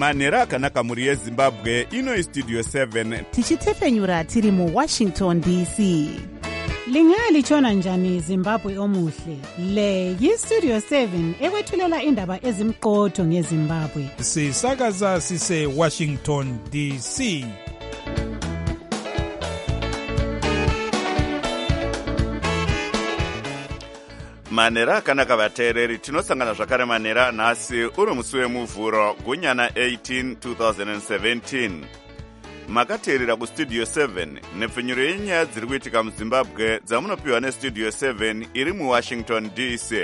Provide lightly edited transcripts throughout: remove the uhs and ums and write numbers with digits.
manhero akanaka mhuri yezimbabwe. Ino istudio 7 tichitsefenyura tiri muWashington DC. Lingalitshona njani Zimbabwe omuhle? Le yiStudio 7 ekwethulela indaba ezimqotho ngeZimbabwe. Sisakaza sise Washington DC. manhero akanaka vateereri, tinosangana zvakare manhero anhasi uri musi wemuvhuro gunyana 18 2017. Makateerera kustudio 7 nepfenyuro yenyaya dziri kuitika muzimbabwe dzamunopiwa nestudio 7 iri muWashington DC.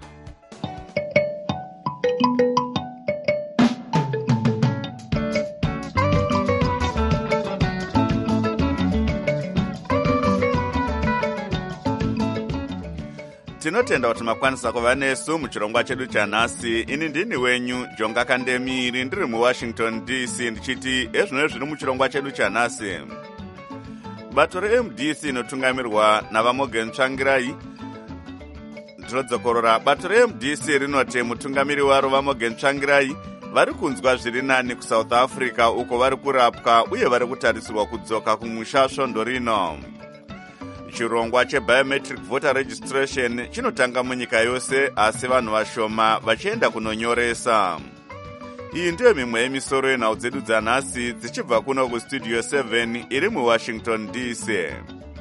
Tinotenda kuti makwanisa kuva nesu muchirongwa chedu chanhasi. Ini ndini wenyu Jonga Kandemiri, ndiri muWashington DC, ndichiti ezvino zviri muchirongwa chedu chanhasi. Bato reMDC inotungamirwa naVaMorgan Tsvangirai ndinodzokorora. Bato reMDC rinoti mutungamiri waro vaMorgan Tsvangirai vari kunzwa zviri nani kuSouth Africa, uko vari kurapwa uye vari kutarisirwa kudzoka kumusha svondo rino. Chirongwa chebiometric voter registration chinotanga munyika yose, asi vanhu vashoma vachienda kunonyoresa. Iyi ndiyo mimwe yemisoro yenhau dzedu dzanhasi dzichibva kuno kustudio 7 iri muWashington DC.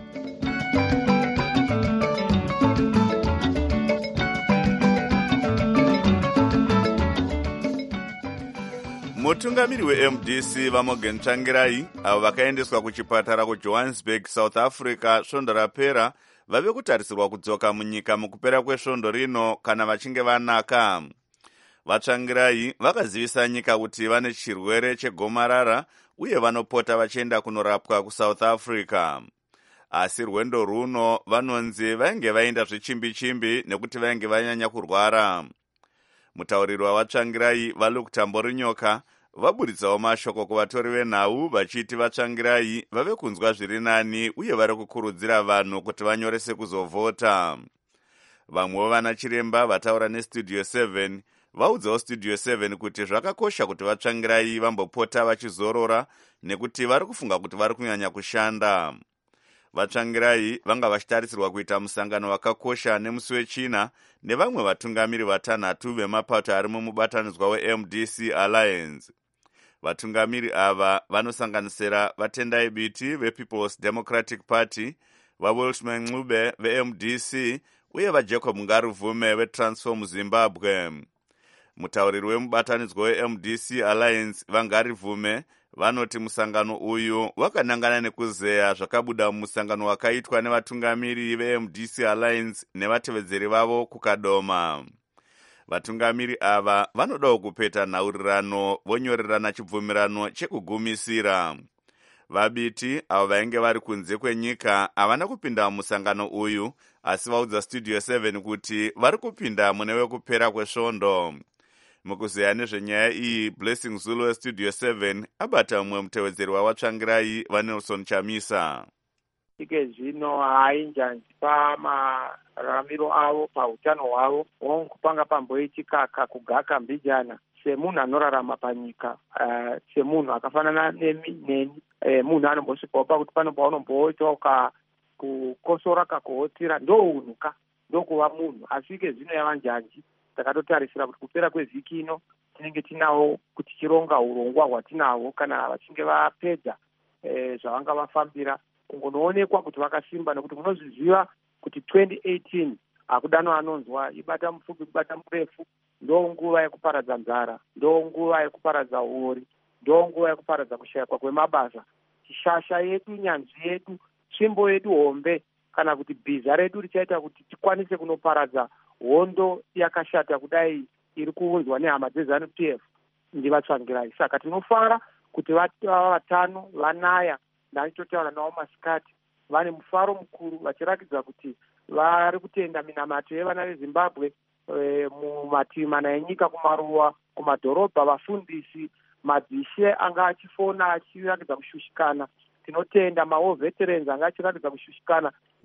Mutungamiri weMDC vaMorgan Tsvangirai, avo vakaendeswa kuchipatara kuJohannesburg, South Africa svondo rapera, vave kutarisirwa kudzoka munyika mukupera kwesvondo rino kana vachinge vanaka. VaTsvangirai vakazivisa nyika kuti vane chirwere chegomarara uye vanopota vachienda kunorapwa kuSouth Africa. Asi rwendo runo vanonzi vainge vaenda zvichimbi-chimbi nekuti vainge vanyanya kurwara. Mutauriri wavaTsvangirai vaLuke Tamborinyoka vaburitsawo mashoko kuvatori venhau vachiti vaTsvangirai vave kunzwa zviri nani uye vari kukurudzira vanhu kuti vanyorese kuzovhota. Vamwewo vana chiremba vataura nestudio 7 vaudzawo studio 7 kuti zvakakosha kuti vaTsvangirai vambopota vachizorora nekuti vari kufunga kuti vari kunyanya kushanda. VaTsvangirai vanga vachitarisirwa kuita musangano wakakosha nemusi wechina nevamwe vatungamiri vatanhatu vemapato ari mumubatanidzwa weMDC Alliance. Vatungamiri ava vanosanganisira vaTendai Biti vePeople's Democratic Party, vaWiltman Ncube veMDC uye vaJacob Ngaruvume veTransform Zimbabwe. Mutauriri wemubatanidzwa weMDC Alliance vaNgaruvume vanoti musangano uyu wakanangana nekuzeya zvakabuda mumusangano wakaitwa nevatungamiri veMDC Alliance nevatevedzeri vavo kuKadoma. Vatungamiri ava vanodawo kupeta nhaurirano vonyorerana chibvumirano chekugumisira. Vabiti avo vainge vari kunze kwenyika havana kupinda mumusangano uyu, asi vaudza studio 7 kuti vari kupinda mune wekupera kwesvondo. Mukuzeya nezvenyaya iyi, Blessing Zulu westudio 7 abata mumwe mutevedzeri wavaTsvangirai vaNelson Chamisa. Ike zvino hainjanji pamararamiro avo, pautano hwavo, kupanga pamboichikaka kugaka mbijana semunhu anorarama panyika, semunhu akafanana neni. Munhu anombosvikawo pakuti pano paunomboitawo kukosora kakuhotira, ndounhuka, ndokuva munhu. Asi ike zvino yavanjanji takatotarisira kuti kupera kwevhiki ino tinenge tinawo kuti chironga urongwa hwatinahwo kana vachinge vapedza zvavanga vafambira kungonoonekwa kuti vakasimba, nekuti munozviziva kuti 2018 hakudano anonzwa ibata mupfupi kubata murefu, ndonguva yekuparadza nzara, ndonguva yekuparadza uori, ndonguva yekuparadza kushayikwa kwemabasa. Shasha yedu, nyanzvi yedu, tsvimbo yedu hombe kana kuti bhiza redu richaita kuti tikwanise kunoparadza hondo yakashata kudai iri kuunzwa nehama dzeZANU-PF ndivaTsvangirai. Saka tinofara kuti vatano vanaya, ndanichotaura navo masikati, vane mufaro mukuru vachiratidza kuti vari kutenda minamato yevana veZimbabwe mumativi mana enyika, kumaruwa, kumadhorobha, vafundisi, madzishe anga achifona achiratidza kushushikana. Tinotenda mawo veterans anga achiratidza kushushikana.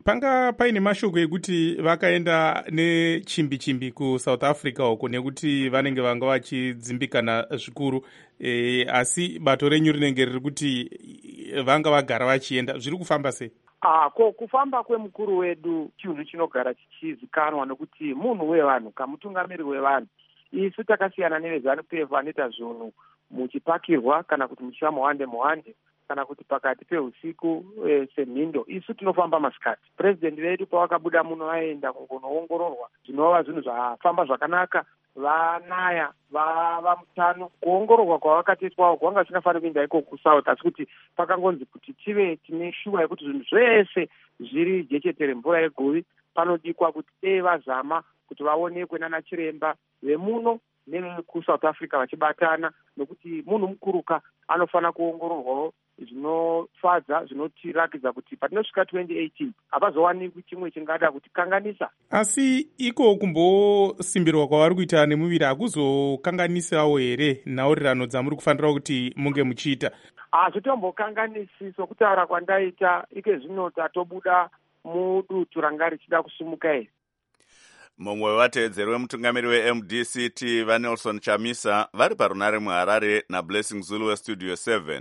Panga paine mashoko ekuti vakaenda nechimbi kuSouth Africa uko nekuti vanenge vanga vachidzimbikana zvikuru, asi bato renyu rinenge riri kuti vanga vagara vachienda. Zviri kufamba sei? Kufamba kwemukuru wedu chinhu chinogara chichizikanwa nekuti munhu wevanhu, kamutungamiri wevanhu. Isu takasiyana neveZANU-PF vanoita zvinhu muchipakirwa kana kuti muchiva muhande kana kuti pakati peusiku semhindo. Isu tinofamba masikati. President vedu pavakabuda muno vaenda kungonoongororwa zvinova zvinhu zvafamba zvakanaka, vanaya vava mutano. Kuongororwa kwavakatoitwawo kwanga kusingafaniri kuenda iko kuSouth, asi kuti pakangonzi kuti tive tine shuwa yekuti zvinhu zvese zviri jechetere mvura yeguvi. Panodikwa kuti vazama kuti vaonekwe nana chiremba vemuno nevekuSouth Africa vachibatana, nokuti munhu mukuruka anofana kuongororwawo zvinofadza, zvinotirakidza kuti patinosvika 2018 hapazowanikwi chimwe chingada kuti kanganisa. Asi iko kumbosimbirwa kwavari kuita nemuviri hakuzokanganisawo here nhaurirano dzamuri kufanira kuti munge muchiita? Hazvitombokanganisi. Sokutaura kwandaita ike zvino tatobuda mudutu ranga richida kusumuka here. Mumwe wevatevedzeri wemutungamiri weMDCT vaNelson Chamisa vari parunare muHarare naBlessing Zulu weStudio 7.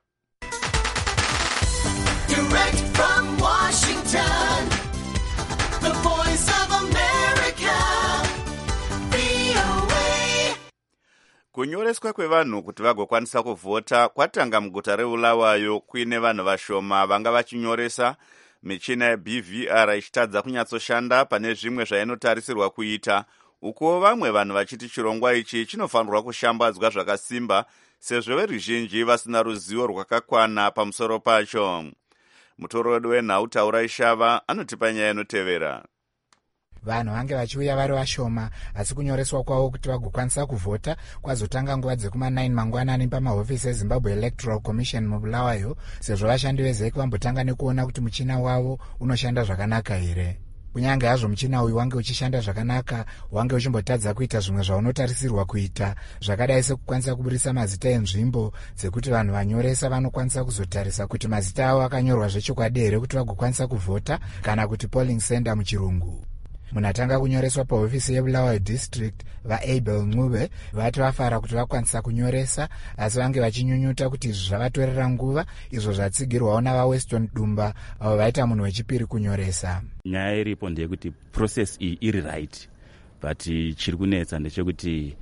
Direct from Washington, the voice of America, VOA. Kunyoreswa kwevanhu kuti vagokwanisa kuvhota kwatanga muguta reBulawayo kuine vanhu vashoma vanga vachinyoresa, michina yeBVR ichitadza kunyatsoshanda pane zvimwe zvainotarisirwa kuita, uko vamwe vanhu vachiti chirongwa ichi chinofanirwa kushambadzwa zvakasimba sezvo veruzhinji vasina ruzivo rwakakwana pamusoro pacho. Mutoro wedu wenhau Taura Ishava anotipa nyaya inotevera. Vanhu vange vachiuya vari vashoma, asi kunyoreswa kwavo kuti vagokwanisa kuvhota kwazotanga nguva dzekuma9 mangwanani pamahofisi eZimbabwe Electoral Commission muBulawayo, sezvo vashandi veZEC vambotanga nekuona kuti muchina wavo unoshanda zvakanaka here. Kunyange hazvo muchina uyu wange uchishanda zvakanaka, wange uchimbotadza kuita zvimwe zvaunotarisirwa kuita, zvakadai sekukwanisa kuburisa mazita enzvimbo dzekuti vanhu vanyoresa vanokwanisa kuzotarisa kuti mazita avo akanyorwa zvechokwadi here kuti vagokwanisa kuvhota, kana kuti polling center muchirungu. Munatanga kunyoreswa pahofisi yeBulawayo District, vaAbel Ncube vati vafara kuti vakwanisa kunyoresa, asi vange vachinyunyuta kuti izvi zvavatorera nguva, izvo zvatsigirwawo navaWeston Dumba avo vaita munhu wechipiri kunyoresa. Nyaya iripo ndeyekuti process iyi iri right, but chiri kunetsa ndechekuti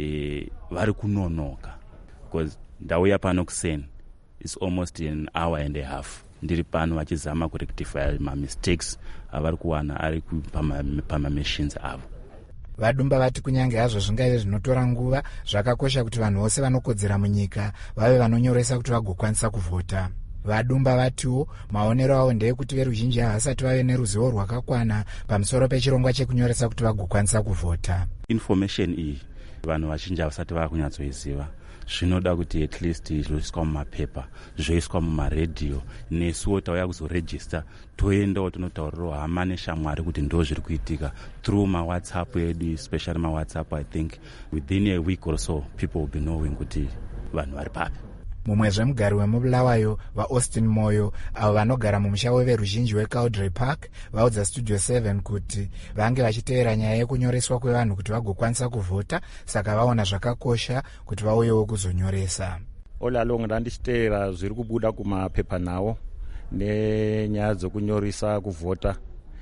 vari kunonoka, because ndauya pano kuseni is almost an hour and a half ndiri pano vachizama kurectify mistakes avari kuwana ari pamamachines avo. Vadumba vati kunyange hazvo zvingaive zvinotora nguva, zvakakosha kuti vanhu vose vanokodzera munyika vave vanonyoresa kuti vagokwanisa kuvhota. Vadumba vatiwo maonero avo ndeyekuti veruzhinji havasati vave neruzivo rwakakwana pamusoro pechirongwa chekunyoresa kuti vagokwanisa kuvhota. Information iyi vanhu vazhinji havasati vava kunyatsoiziva. Zvinoda kuti at least zvoiswa mumapepa, zvoiswa mumaredhiyo, nesuwo tauya kuzoregister toendawo tonotaurirawo hama neshamwari kuti ndo zviri kuitika through mawhatsapp edu, especially mawhatsapp. I think within a week or so people will be knowing kuti vanhu vari papi. Mumwezve mugari wemuBulawayo vaAustin Moyo avo vanogara mumusha weveruzhinji weCowdray Park vaudza Studio 7 kuti vange vachitevera nyaya yekunyoreswa kwevanhu kuti vagokwanisa kuvhota, saka vaona zvakakosha kuti vauyewo kuzonyoresa. Olalong ndandichiteera zviri kubuda kumapepa nawo nenyaya dzokunyoresa kuvhota.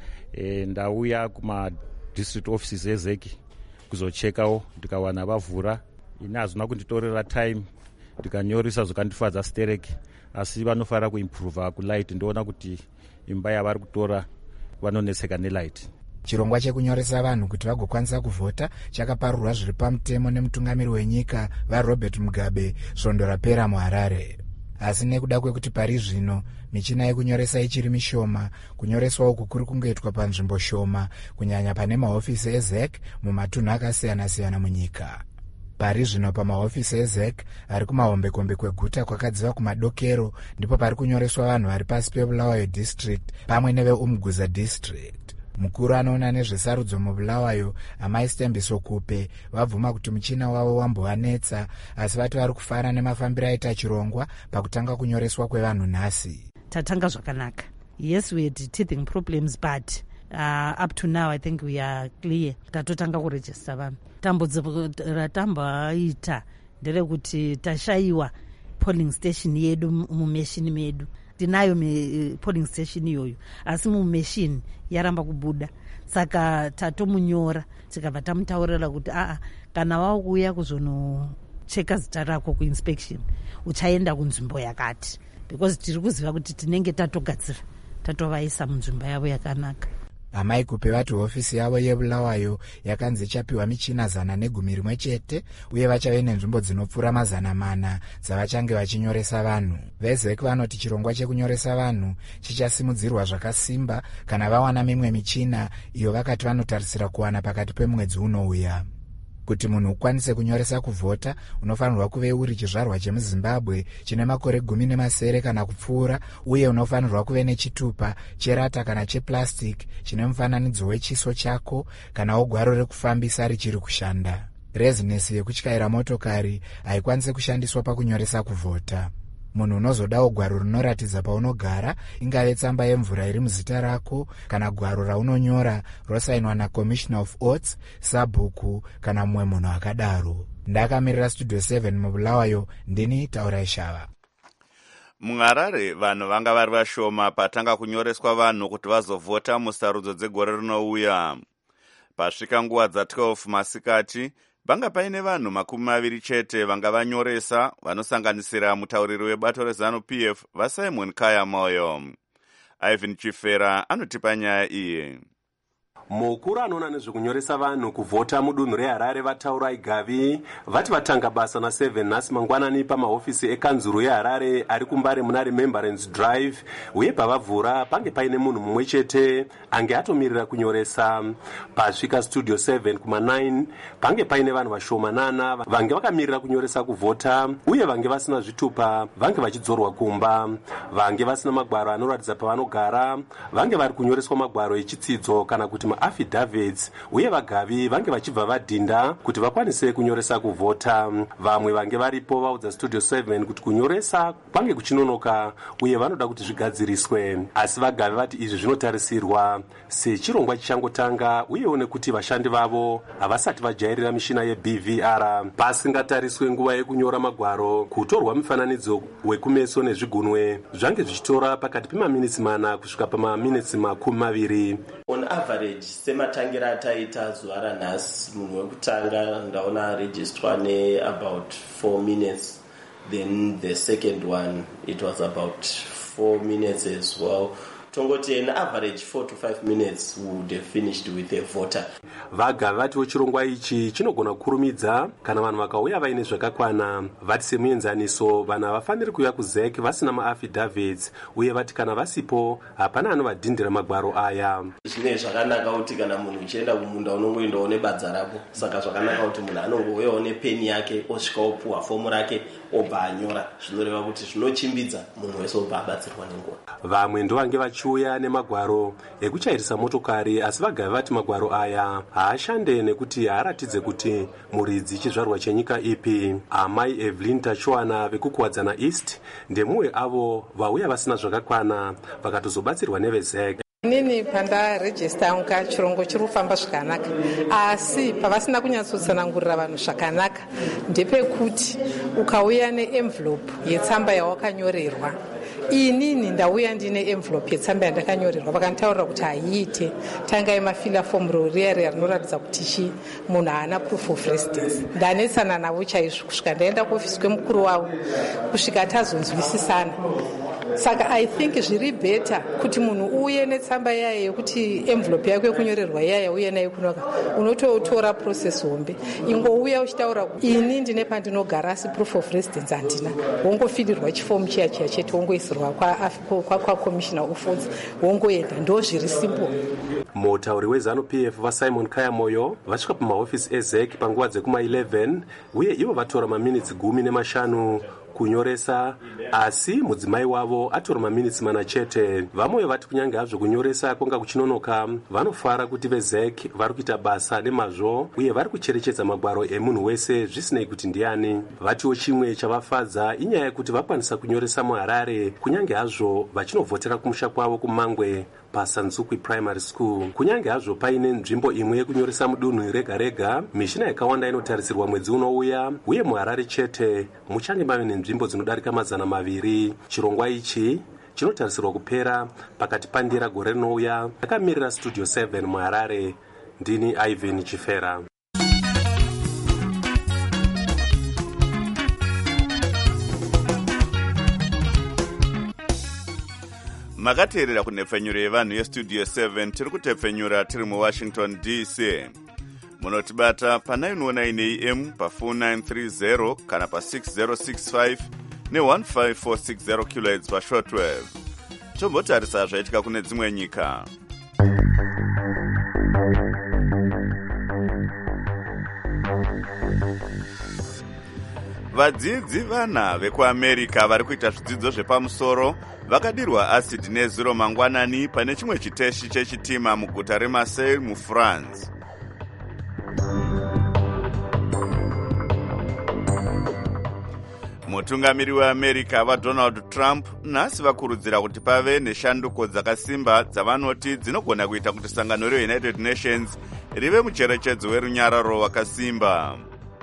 Ndauya kuma-district offices eZEC kuzochekawo, ndikawana vavhura. Ine hazvina kunditorera time, ndikanyoresa zvokandifadza stereki, asi vanofanira kuimprova kulight. Ndoona kuti imba yavari kutora vanoneseka nelight. Chirongwa chekunyoresa vanhu kuti vagokwanisa kuvhota chakaparurwa zviri pamutemo nemutungamiri wenyika vaRobert Mugabe svondo rapera muHarare. Asi nekuda kwekuti pari zvino michina yekunyoresa ichiri mishoma, kunyoreswa uku kuri kungoitwa panzvimbo shoma, kunyanya pane mahofisi eZEC mumatunhu akasiyana-siyana munyika. Pari zvino pamahofisi eZEC ari kumahombekombe kweguta kwakadziva kumadokero ndipo pari kunyoreswa vanhu vari pasi peBulawayo District pamwe neveUmguza District. Mukuru anoona nezvesarudzo muBulawayo Amai Stembiso Kupe vabvuma kuti muchina wavo wambovanetsa, asi vati vari kufara nemafambiro aita chirongwa pakutanga kunyoreswa kwevanhu nhasi. Tatanga zvakanaka. yes, we had teething problems, but up to now I think we are clear. Tatotanga kuregister vanhu. Tambudziko ratambaita nderekuti tashaiwa polling station yedu mumeshini medu. Tinayo polling station iyoyo asi mumeshini yaramba kubuda, saka tatomunyora tikabva tamutaurira kuti kana wauya kuzonocheka zita rako kuinspection uchaenda kunzvimbo yakati, because tiri kuziva kuti tinenge tatogadzira tatovaisa munzvimbo yavo yakanaka. amai kupe vati hofisi yavo yebulawayo yakanzi ichapiwa michina 110 chete uye vachave nenzvimbo dzinopfuura 400 dzavachange vachinyoresa vanhu. vezek vanoti chirongwa chekunyoresa vanhu chichasimudzirwa zvakasimba kana vawana mimwe michina iyo vakati vanotarisira kuwana pakati pemwedzi unouya. Kuti munhu ukwanise kunyoresa kuvhota unofanirwa kuve uri chizvarwa chemuzimbabwe chine makore 17 kana kupfuura uye unofanirwa kuve nechitupa cherata kana cheplastic chine mufananidzo wechiso chako kana gwaro rekufambisa richiri kushanda. rezinesi yekutyaira motokari haikwanisi kushandiswa pakunyoresa kuvhota. Munhu unozodawo gwaro rinoratidza paunogara, ingave tsamba yemvura iri muzita rako kana gwaro raunonyora rosainwa naCommissioner of Oaths, sabhuku kana mumwe munhu akadaro. Ndakamirira Studio 7 mubulawayo, ndini Taurai Shava. muHarare vanhu vanga vari vashoma patanga kunyoreswa vanhu kuti vazovhota musarudzo dzegore rinouya. Pasvika nguva dza12 masikati vanga paine vanhu 20 chete vanga vanyoresa, vanosanganisira mutauriri webato reZANU-PF vaSimon Kaya Moyo. Ivan Chifera anotipa nyaya iyi. Mukuru anoona nezvekunyoresa vanhu kuvhota mudunhu reHarare vataura Igavi vati vatanga basa na7 nhasi mangwanani pamahofisi ekanzuru yeHarare ari kumbare muna Remembrance Drive, uye pavavhura pange paine munhu mumwe chete ange atomirira kunyoresa. Pasvika Studio 7 kuma9 pange paine vanhu vashomanana vange vakamirira kunyoresa kuvhota uye vange vasina zvitupa vange vachidzorwa kumba, vange vasina magwaro anoratidza pavanogara vange vari kunyoreswa magwaro echitsidzo kana kuti affidavits, uye vagavi vange vachibva vadhinda kuti vakwanise kunyoresa kuvhota. Vamwe vange varipo vaudza Studio 7 kuti kunyoresa kwange kuchinonoka uye vanoda kuti zvigadziriswe, asi vagavi vati izvi zvinotarisirwa sechirongwa chichangotanga uyewo nekuti vashandi vavo havasati vajairira mishina yeBVR. Pasingatariswe nguva yekunyora magwaro, kutorwa mufananidzo wekumeso nezvigunwe zvange zvichitora pakati pemaminitsi 4 kusvika pamaminitsi 20. On average sematangira ataita zuva ranhasi, munhu wekutanga ndaona registrwa about 4 minutes, then the second one it was about 4 minutes as well. Tongoti in average 4 to 5 minutes would have finished with a voter. Vaga vatiwo chirongwa ichi chinogona kukurumidza kana vanhu vakauya vaine zvakakwana. Vati semuenzaniso vanhu havafaniri kuuya kuZEC vasina maaffidavits, uye vati kana vasipo hapana anovadhindira magwaro aya. Zvine zvakanaka kuti kana munhu uchienda kumunda unongoendawo nebadza rako, saka zvakanaka kuti munhu anongouyawo nepeni yake osvika opuhwa fomu rake obva anyora. Zvinoreva kuti zvinochimbidza munhu wese obva abatsirwa nenguva. Vamwe ndovange vachiuya nemagwaro ekuchairisa motokari, asi vagavi vati magwaro aya haashande nekuti haaratidze kuti muridzi chizvarwa chenyika ipi. Amai Evelyn Tachuana vekukuwadzana East ndemumwe avo vauya vasina zvakakwana vakatozobatsirwa neveZEC. Inini pandarejista unga chirongo chiri kufamba zvakanaka, asi pavasina kunyatsotsanangurira vanhu zvakanaka ndepekuti ukauya neenvelope yetsamba yawakanyorerwa, inini ndauya ndine envelope yetsamba yandakanyorerwa, vakantaurira kuti haiite, tangai mafila fomu riya rinoratidza kuti munhu haana proof of residence. Ndanetsana navo chaizvo kusvika ndaenda kuofisi kwemukuru wavo kusvika tazonzwisisana. Saka I think zviri beta kuti munhu uye netsamba yaye yekuti envelope yako yekunyorerwa yaye uye nayo kunoka, unototora process hombe. Ingouya uchitaura ini ndine pandinogara asi proof of residence handina, wongofidirwa chifomu chiya chete wongoisirwa kwa Commissioner of Oaths wongoenda, ndo zviri simple. Mutauri weZANU-PF vaSimon Kaya Moyo vasvika pamahofisi eZEC panguva dzekuma11 uye ivo vatora maminitsi 15 kunyoresa, asi mudzimai wavo atora maminitsi mana chete. Vamwe vati kunyange hazvo kunyoresa kwanga kuchinonoka, vanofara kuti vezek vari kuita basa nemazvo uye vari kucherechedza magwaro emunhu wese zvisinei kuti ndiani. Vatiwo chimwe chavafadza inyaya yekuti vakwanisa kunyoresa muHarare kunyange hazvo vachinovhotera kumusha kwavo kuMangwe paSanzukwi Primary School. Kunyange hazvo paine nzvimbo imwe yekunyoresa mudunhu rega rega, mishina yakawanda inotarisirwa mwedzi unouya, uye muHarare chete muchange mave nenzvimbo dzinodarika 200. Chirongwa ichi chinotarisirwa kupera pakati pandira gore rinouya. Akamirira Studio 7 muHarare, ndini Ivan Chifera. makateerera kunhepfenyuro yevanhu yestudio 7 tiri kutepfenyura tiri muwashington DC. Munotibata pa919 AM pa4930 kana pa6065 ne15460 kHz pashortwave. Tombotarisa zvaitika kune dzimwe nyika. Vadzidzi vana vekuAmerica vari kuita zvidzidzo zvepamusoro vakadirwa acid nezuro mangwanani pane chimwe chiteshi chechitima muguta reMarseille muFrance. Mutungamiri weAmerica vaDonald Trump nhasi vakurudzira kuti pave neshanduko dzakasimba dzavanoti dzinogona kuita kuti sangano reUnited Nations rive mucherechedzo werunyararo wakasimba.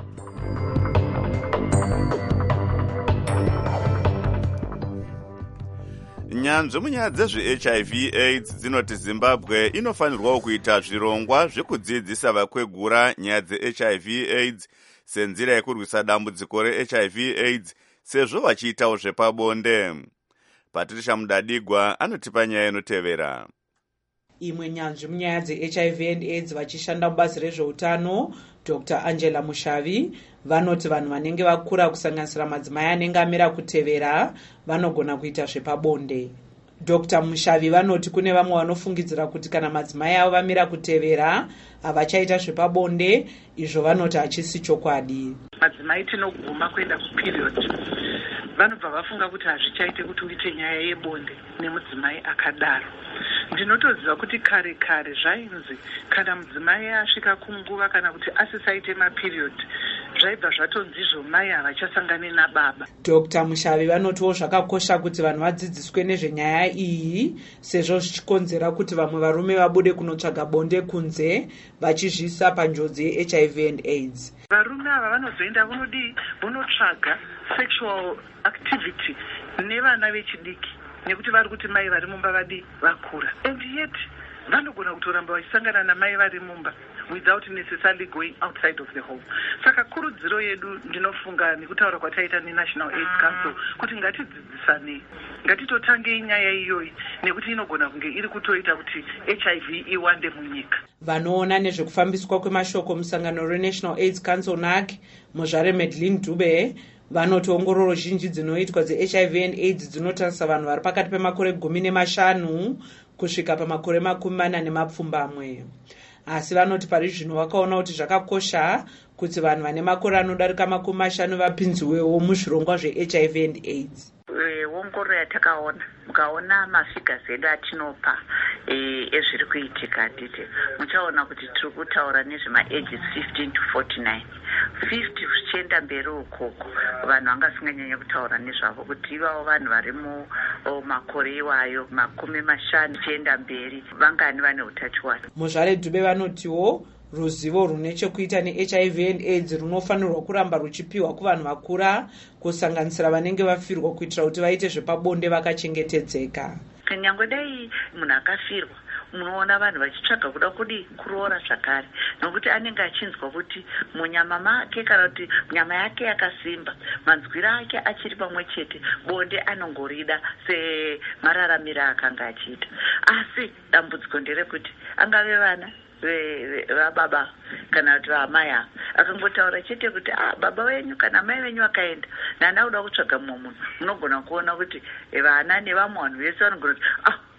Nyanzvi munyaya dzezveHIV AIDS dzinoti Zimbabwe inofanirwawo kuita zvirongwa zvekudzidzisa vakwegura nyaya dzeHIV AIDS senzira yekurwisa dambudziko reHIV AIDS sezvo vachiitawo zvepabonde. Patricia Mudadigwa anotipa nyaya inotevera. Imwe nyanzvi munyaya dzeHIV and AIDS vachishanda mubazi rezveutano, Dr. Angela Mushavi, vanoti vanhu vanenge vakura kusanganisira madzimai anenge amira kutevera vanogona kuita zvepabonde. Dr. Mushavi vanoti kune vamwe vanofungidzira kuti kana madzimai avo vamira kutevera havachaita zvepabonde, izvo vanoti hachisi chokwadi. Madzimai tinoguma kuenda kuperiod vanobva vafunga kuti hazvichaite kuti uite nyaya yebonde nemudzimai akadaro. Ndinotoziva kuti kare kare zvainzi kana mudzimai asvika kunguva kana kuti asisaite maperiod zvaibva zvatonzizvo mai havachasangane nababa. Dr. Mushavi vanotiwo zvakakosha kuti vanhu vadzidziswe nezvenyaya iyi sezvo zvichikonzera kuti vamwe varume vabude kunotsvaga bonde kunze vachizviisa panjodzi yeHIV and AIDS. Varume ava vanozoenda vonotsvaga sexual activity nevana vechidiki nekuti vari kuti mai vari mumba vakura, and yet vanogona kutoramba vachisangana namai vari mumba without necessarily going outside of the home. Saka kurudziro yedu ndinofunga nekutaura kwataita neNational AIDS Council kuti ngatidzidzisane, ngatitotangei nyaya iyoyi nekuti inogona kunge iri kutoita kuti HIV iwande munyika. Vanoona nezvekufambiswa kwemashoko musangano reNational AIDS Council NAC, muzvare Madeline Dube, vanoti ongororo zhinji dzinoitwa dzeHIV and AIDS dzinotarisa vanhu vari pakati pemakore 15 kusvika pamakore 40. Asi vanoti pari zvino vakaona kuti zvakakosha kuti vanhu vane makore anodarika 50 vapinziwewo muzvirongwa zveHIV and AIDS. Ongororo yatakaona mukaona mafigures edu atinopa ezviri kuitika atite muchaona kuti tiri kutaura nezvemaages 15 to 49. 50 zvichienda mberi ukoko vanhu vangasinganyanya kutaura nezvavo kuti ivavo vanhu vari mumakore iwayo 50 zvichienda mberi vangani vane utachiwana. Muzvare Dube vanotiwo ruzivo rune chekuita neHIV and AIDS runofanirwa kuramba ruchipiwa kuvanhu vakura kusanganisira vanenge vafirwa kuitira kuti vaite zvepabonde vakachengetedzeka. Nyangwe dai munhu akafirwa munoona vanhu vachitsvaga kuda kuroora zvakare nokuti anenge achinzwa kuti munyama make kana kuti nyama yake yakasimba, manzwiro ake achiri pamwe chete, bonde anongorida semararamira akanga achiita. Asi dambudziko nderekuti angave vana vababa kana kuti vamai ava akangotaura chete kuti baba wenyu kana mai venyu vakaenda nana uda kutsvaga mumwe munhu, munogona kuona kuti vana nevamwe vanhu vese vanogona kuti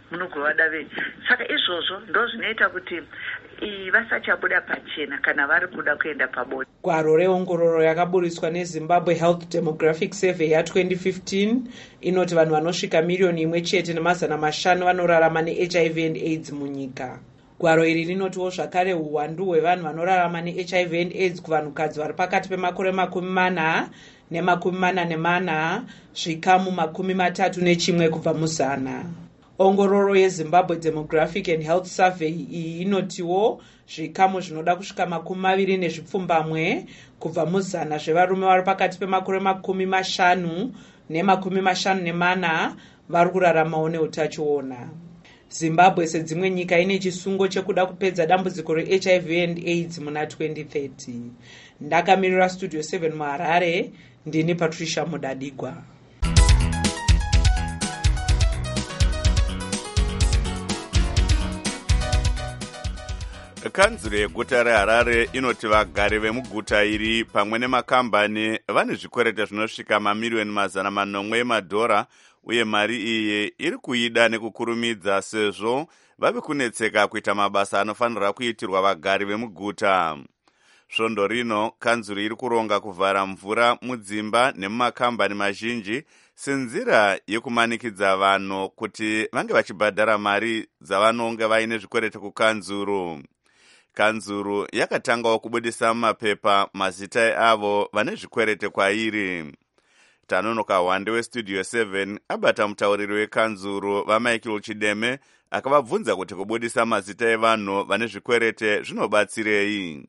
munogova vei. Saka izvozvo ndo zvinoita kuti vasachabuda pachena kana vari kuda kuenda pabonde. Gwaro reongororo yakaburiswa neZimbabwe Health Demographic Survey ya2015 inoti vanhu vanosvika 1,500,000 vanorarama neHIV and AIDS munyika. Gwaro iri rinotiwo zvakare uwandu hwevanhu vanorarama neHIV and AIDS kuvanhukadzi vari pakati pemakore 40 ne44 zvikamu 31 kubva muzana. Ongororo yeZimbabwe Demographic and Health Survey iyi inotiwo zvikamu zvinoda kusvika 20 kubva muzana zvevarume vari pakati pemakore 50 ne54 vari kuraramawo neutachiona. Zimbabwe sedzimwe nyika ine chisungo chekuda kupedza dambudziko reHIV and AIDS muna 2030. Ndakamirira Studio 7 muHarare, ndini Patricia Mudadigwa. Kanzuro yeguta reHarare inoti vagari vemuguta iri pamwe nemakambani vane zvikwerete zvinosvika mamiliyoni 800 emadhora, uye mari iyi iri kuida nekukurumidza sezvo vave kunetseka kuita mabasa anofanira kuitirwa vagari vemuguta. Svondo rino kanzuro iri kuronga kuvhara mvura mudzimba nemumakambani mazhinji senzira yekumanikidza vanhu kuti vange vachibhadhara mari dzavanonge vaine zvikwerete kukanzuro. Kanzuro yakatangawo kubudisa mumapepa mazita eavo vane zvikwerete kwairi. Tanonoka Wande weStudio 7 abata mutauriri wekanzuro vaMichael Chideme akavabvunza kuti kubudisa mazita evanhu vane zvikwerete zvinobatsirei.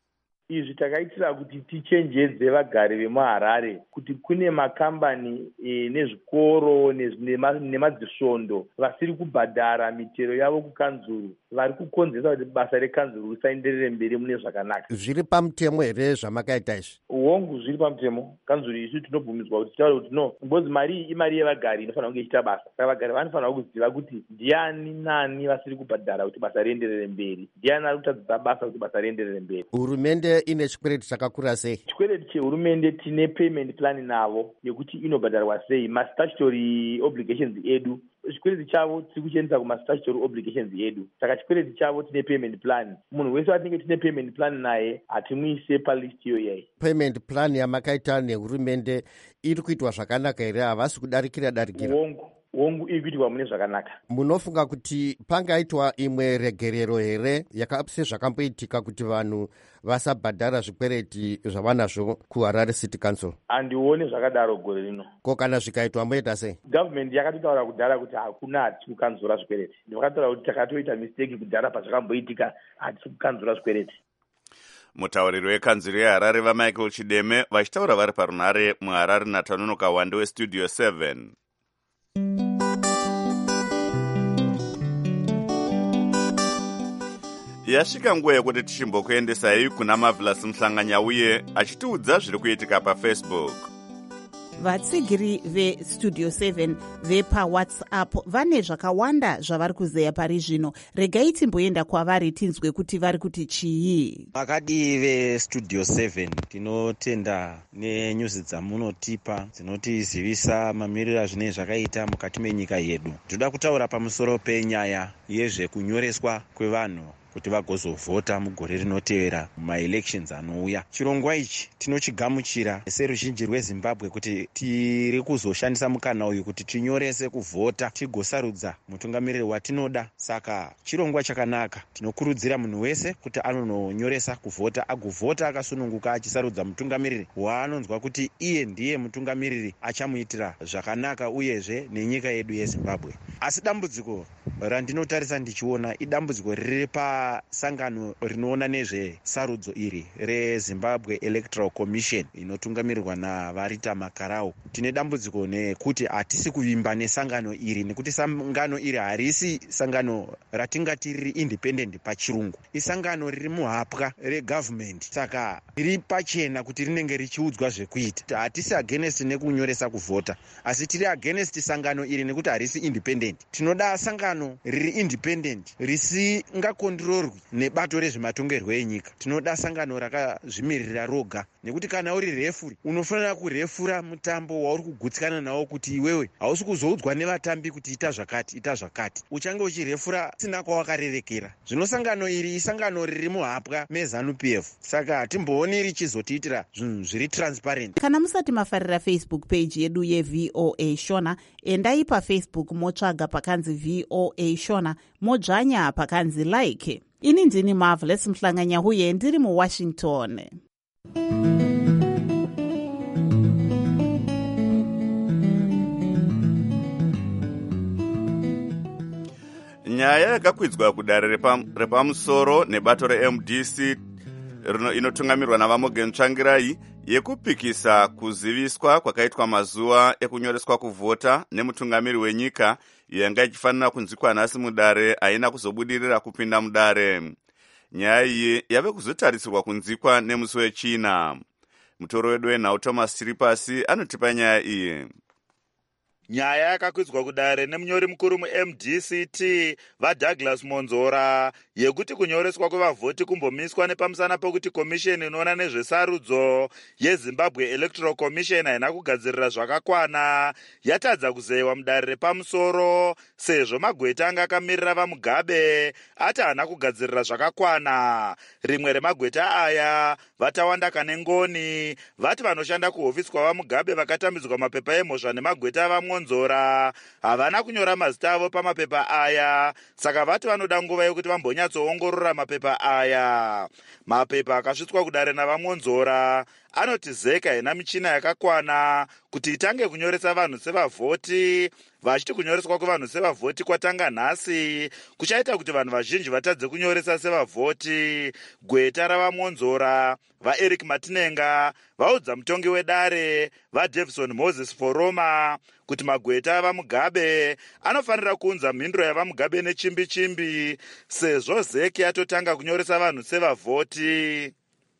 Izvi takaitira kuti tichenjedze vagari vemuHarare kuti kune makambani nezvikoro nemadzisvondo vasiri kubhadhara mitero yavo kukanzuro, vari kukonzesa kuti basa rekanzuro risaenderere mberi mune zvakanaka. Zviri pamutemo here zvamakaita izvi? Hongu zviri pamutemo. Kanzuro isu tinobvumidzwa kuti taure kuti no, because mari imari yevagari inofanira kunge ichiita basa. Saka vagari vanofanira kuziva kuti ndiani nani vasiri kubhadhara kuti basa rienderere mberi, ndiani ari kutadzisa basa kuti basa rienderere mberi. Hurumende ine chikwereti chakakura sei? Chikwereti chehurumende tine payment plan navo yekuti inobhadharwa sei, mastatutory obligations edu. Chikwereti chavo tiri kuchendesa kumastatutory obligations edu. Saka chikwereti chavo tine payment plan. Munhu wese watinenge tine payment plan naye hatimuise palist iyoyi. Payment plan yamakaita nehurumende iri kuitwa zvakanaka here? Havasi kudarikira? Hongu iri kuitwa mune zvakanaka. Munofunga kuti pangaitwa imwe regerero here sezvakamboitika kuti vanhu vasabhadhara zvikwereti zvavanazvo kuHarare City Council? Handioni zvakadaro gore rino. Ko kana zvikaitwa moita sei? Government yakatotaura kudhara kuti hakuna hatisi kukanzura zvikwereti. Ndakataura kuti takatoita mistake kudhara pazvakamboitika, hatisi kukanzura zvikwereti. Mutauriri wekanzuro yeHarare vaMichael Chideme vachitaura vari parunhare muHarare naTanonoka Wande weStudio 7. Yasvika nguva yekuti tichimbokuendesai kuna Marvelous Muhlanganyauye achitiudza zviri kuitika paFacebook. Vatsigiri veStudio 7 vepawhatsapp vane zvakawanda zvavari kuzeya pari zvino. Regai timboenda kwavari tinzwe kuti vari kuti chii. Vakadii veStudio 7 tinotenda nenyuzi dzamunotipa dzinotizivisa mamiriro azvinenge zvakaita mukati menyika yedu. Toda kutaura pamusoro penyaya yezvekunyoreswa kwevanhu kuti vagozovhota mugore rinotevera mumaelections anouya. Chirongwa ichi tinochigamuchira seruzhinji rweZimbabwe kuti tiri kuzoshandisa mukana uyu kuti tinyorese kuvhota tigosarudza mutungamiriri watinoda. Saka chirongwa chakanaka. Tinokurudzira munhu wese kuti anononyoresa kuvhota, agovhota akasununguka achisarudza mutungamiriri waanonzwa kuti iye ndiye mutungamiriri achamuitira zvakanaka uyezve nenyika yedu yeZimbabwe. Asi dambudziko randinotarisa ndichiona idambudziko riri pasangano rinoona nezvesarudzo iri reZimbabwe Electoral Commission inotungamirirwa naVarita Makarau. Tine dambudziko nekuti hatisi kuvimba nesangano iri, nekuti sangano iri harisi sangano ratingati riri independent pachirungu. Isangano riri muhapwa regovernment, saka riri pachena kuti rinenge richiudzwa zvekuita. Hatisi against nekunyoresa kuvhota, asi tiri against sangano iri nekuti harisi independent. independent. Tinoda sangano riri independent risingakondirorwi nebato rezvematongerwo enyika. Tinoda sangano rakazvimirira roga, nekuti kana uri refuri unofanira kurefura mutambo wauri kugutsikana nawo, kuti iwewe hausi kuzoudzwa nevatambi kuti ita zvakati ita zvakati, uchange uchirefura sina kwawakarerekera. Zvino sangano iri isangano riri muhapwa meZANU-PF, saka hatimbooni richizotiitira zvinhu zviri transparent. Kana musati mafarira Facebook page yedu yeVOA Shona, endai paFacebook motsvaga pakanzi VOA Shona, modzvanya pakanzi like. Ini ndini Marvelous Mhlanganya huye ndiri muWashington. Nyaya yakakwidzwa kudare repamusoro nebato reMDC inotungamirwa naVaMorgan Tsvangirai yekupikisa kuziviswa kwakaitwa mazuva ekunyoreswa kuvhota nemutungamiri wenyika yanga ichifanira kunzwikwa nhasi mudare haina kuzobudirira kupinda mudare. Nyaya iyi yave kuzotarisirwa kunzwikwa nemusi weChina. Mutoro wedu wenhau Thomas Chiripasi anotipa nyaya iyi. Nyaya yakakwidzwa kudare nemunyori mukuru muMDCT vaDouglas Monzora yekuti kunyoreswa kwevavhoti kumbomiswa nepamusana pokuti komisheni inoona nezvesarudzo yeZimbabwe Electoral Commission haina kugadzirira zvakakwana yatadza kuzeyiwa mudare repamusoro, sezvo magweta anga akamirira vaMugabe ati haana kugadzirira zvakakwana. Rimwe remagweta aya Vatawanda Kanengoni vati vanoshanda kuhofisi kwavaMugabe vakatambidzwa mapepa emhosva nemagweta avaMonzora havana kunyora mazita avo pamapepa aya, saka vati vanoda nguva yokuti vambonyatsoongorora mapepa aya. Mapepa akasvitswa kudare navaMonzora anoti ZEC haina michina yakakwana kuti itange kunyoresa vanhu sevavhoti, vachiti kunyoreswa kwevanhu sevavhoti kwatanga nhasi kuchaita kuti vanhu vazhinji vatadze kunyoresa sevavhoti. Gweta ravaMonzora vaEric Matinenga vaudza mutongi wedare vaDavison Moses Foroma kuti magweta avaMugabe anofanira kuunza mhinduro yavaMugabe nechimbi-chimbi, sezvo ZEC yatotanga kunyoresa vanhu sevavhoti.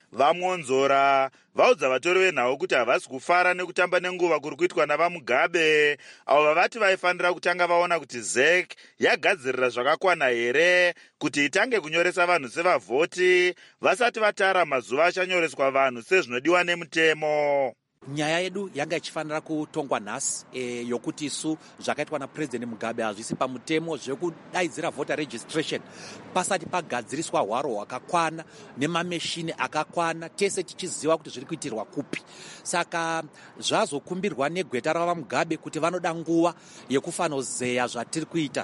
VaMonzora vaudza vatori venhau kuti havasi kufara nekutamba nenguva kuri kuitwa navaMugabe, avo vavati vaifanira kutanga vaona kuti ZEC yagadzirira zvakakwana here kuti itange kunyoresa vanhu sevavhoti vasati vatara mazuva achanyoreswa vanhu sezvinodiwa nemutemo. Nyaya yedu yanga ichifanira kutongwa nhasi yokuti isu zvakaitwa naPresident Mugabe hazvisi pamutemo zvekudaidzira voter registration pasati pagadziriswa hwaro hwakakwana nemameshini akakwana, tese tichiziva kuti zviri kuitirwa kupi. Saka zvazokumbirwa negweta ravaMugabe kuti vanoda nguva yekufanozeya zvatiri kuita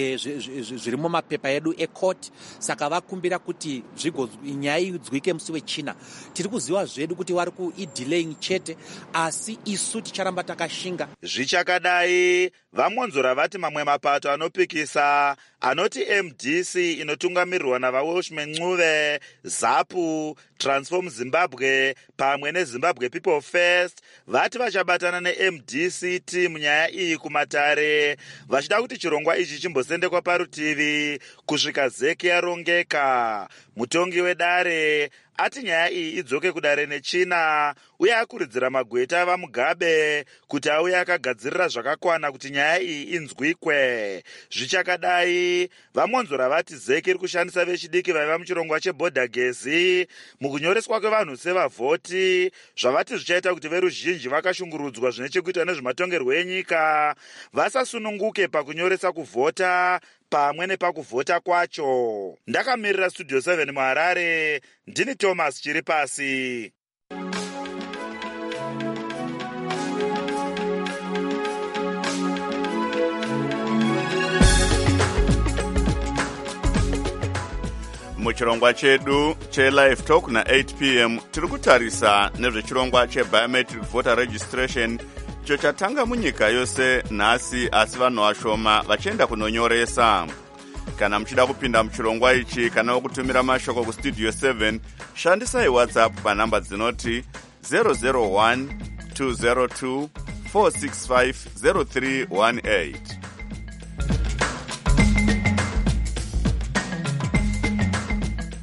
zviri mumapepa edu ekoti, saka vakumbira kuti nyaya idzwike musi weChina. Tiri kuziva zvedu kuti vari kuidelaying chete, asi isu ticharamba takashinga. Zvichakadai vaMonzora vati mamwe mapato anopikisa anoti MDC inotungamirirwa navaWelshman Ncube, ZAPU, Transform Zimbabwe pamwe neZimbabwe People First vati vachabatana neMDCT munyaya iyi kumatare, vachida kuti chirongwa ichi chimbosendekwa parutivi kusvika ZEC yarongeka. Mutongi wedare ati nyaya iyi idzoke kudare neChina uye akuridzira magweta avaMugabe kuti auye akagadzirira zvakakwana kuti nyaya iyi inzwikwe. Zvichakadai vaMonzora vati ZEC iri kushandisa vechidiki vaiva muchirongwa chebhodhagezi mukunyoreswa kwevanhu sevavhoti, zvavati zvichaita kuti veruzhinji vakashungurudzwa zvine chekuita nezvematongerwo enyika vasasununguke pakunyoresa kuvhota pamwe nepakuvhota kwacho. Ndakamirira Studio 7 muHarare, ndini Thomas Chiripasi. Muchirongwa chedu che-Live Talk na 8 p.m. tiri kutarisa nezvechirongwa che-Biometric Voter Registration icho chatanga munyika yose nhasi, asi vanhu vashoma vachienda kunonyoresa. Kana muchida kupinda muchirongwa ichi kana kutumira mashoko kuStudio 7, shandisai WhatsApp panhamba dzinoti 001 202 465 0318.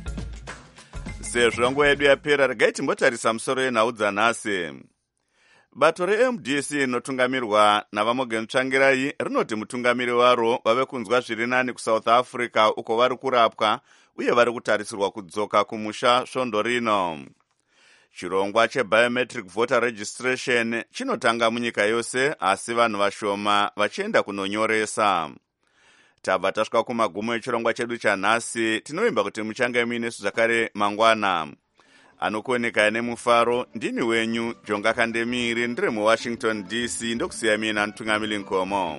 Sezvo nguva yedu yapera, regai timbotarisa musoro yenhau dzanhasi. bato reMDC rinotungamirwa navaMorgan Tsvangirai rinoti mutungamiri waro vave kunzwa zviri nani kuSouth Africa uko vari kurapwa uye vari kutarisirwa kudzoka kumusha svondo rino. Chirongwa chebiometric voter registration chinotanga munyika yose, asi vanhu vashoma vachienda kunonyoresa. Tabva tasvika kumagumo echirongwa chedu chanhasi. Tinovimba kuti muchange muinesu zvakare mangwana. Anokuoneka nemufaro ndini wenyu Jonga Kandemiri, ndiri muWashington DC, ndokusiya mina Ntungamili Nkomo.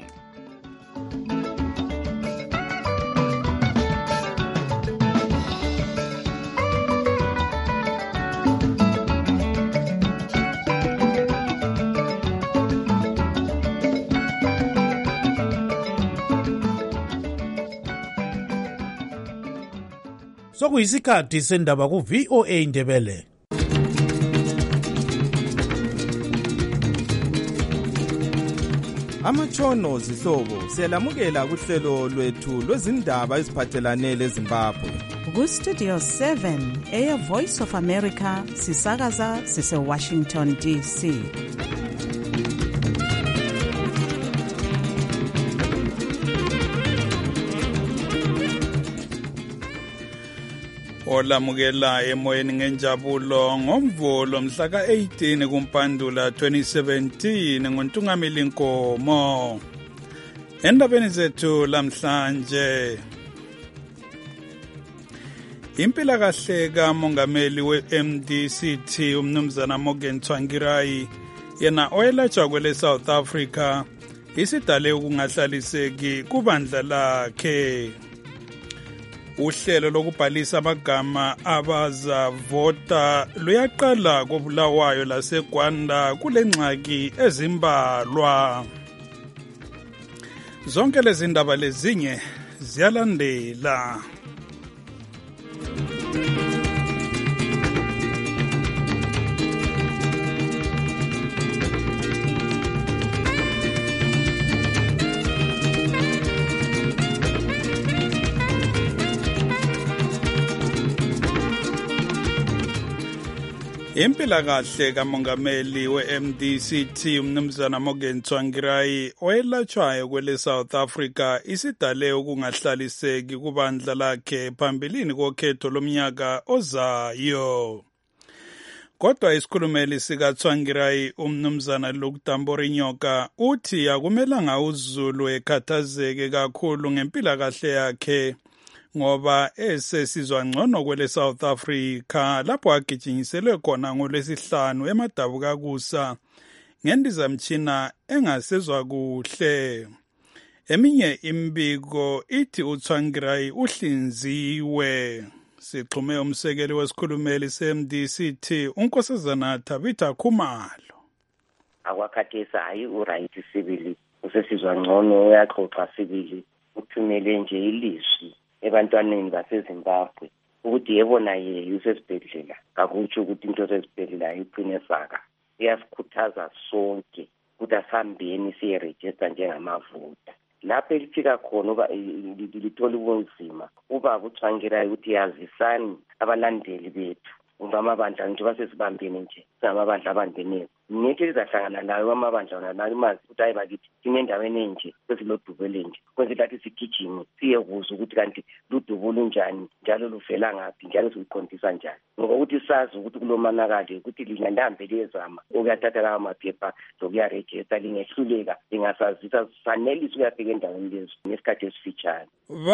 Sokuyisikhathi sendaba ku-VOA Indebele. Amatshono zihlobo siyalamukela kuhlelo lwethu lwezindaba eziphathelane leZimbabwe. Ku-Studio 7 Air Voice of America sisakaza sise-Washington DC. Olamukela emoyeni ngenjabulo ngomvulo mhla ka-18 kuMpandula 2017 ngoNtungamili Nkomo. Endabeni zethu lamhlanje, impilakahle kamongameli we-MDCT umnumzana Morgan Tsvangirai yena oyelatshwa kwele South Africa isidale ukungahlaliseki kubandla lakhe. Uhlelo lokubhalisa amagama abazavota luyaqala koBulawayo laseGwanda kule ngxaki ezimbalwa. Zonke lezi ndaba lezinye ziyalandela. Impilakahle kamongameli we-MDCT umnumzana Morgan Tsvangirai oyelatshwayo kwele South Africa isidale ukungahlaliseki kubandla lakhe phambilini kokhetho lomnyaka ozayo. Kodwa isikhulumeli sikaTsvangirai umnumzana Lukutambori Nyoka uthi akumelanga uZulu ekhathazeke kakhulu ngempilakahle yakhe ngoba esesizwa ngcono kwele South Africa lapho agijinyiselwe khona ngoLwesihlanu eMadabukakusa ngendizamtshina engasezwa kuhle. Eminye imbiko ithi uTsvangirai uhlinziwe. Sixhume umsekeli wesikhulumeli se-MDCT uNkosazana Tabitha Khumalo. Akwakhathesa hayi uright sibili usesizwa ngcono uyaxoxa sibili uthumele nje ilizwi ebantwaneni baseZimbabwe ukuthi yebo naye usesibhedlela, kakutsho ukuthi into sesibhedlela iqine saka. Iyasikhuthaza sonke ukuthi asihambeni siyeregister njengamavota. Lapho elifika khona uba lithola ubunzima ubaba uTsvangirai ukuthi yazisani abalandeli bethu amabandla nje basesibambeni nje singamabandla abandeneyo. Nithi lizahlangana layo amabandla nayo mazi ukuthi hayi bakithi sinendaweni enje kwesilodubele nje kwenze lathi sigijime siye kuza ukuthi kanti ludubo lunjani njalo luvela ngaphi njalo siqondisa njani, ngoba ukuthi sazi ukuthi kulomanakade ukuthi lingantambe liyezama ukuyathatha lawo maphepha lokuyaregister lingehluleka lingasazisa sanelisa ukuyafika endaweni lezo ngesikhathi esifitshane.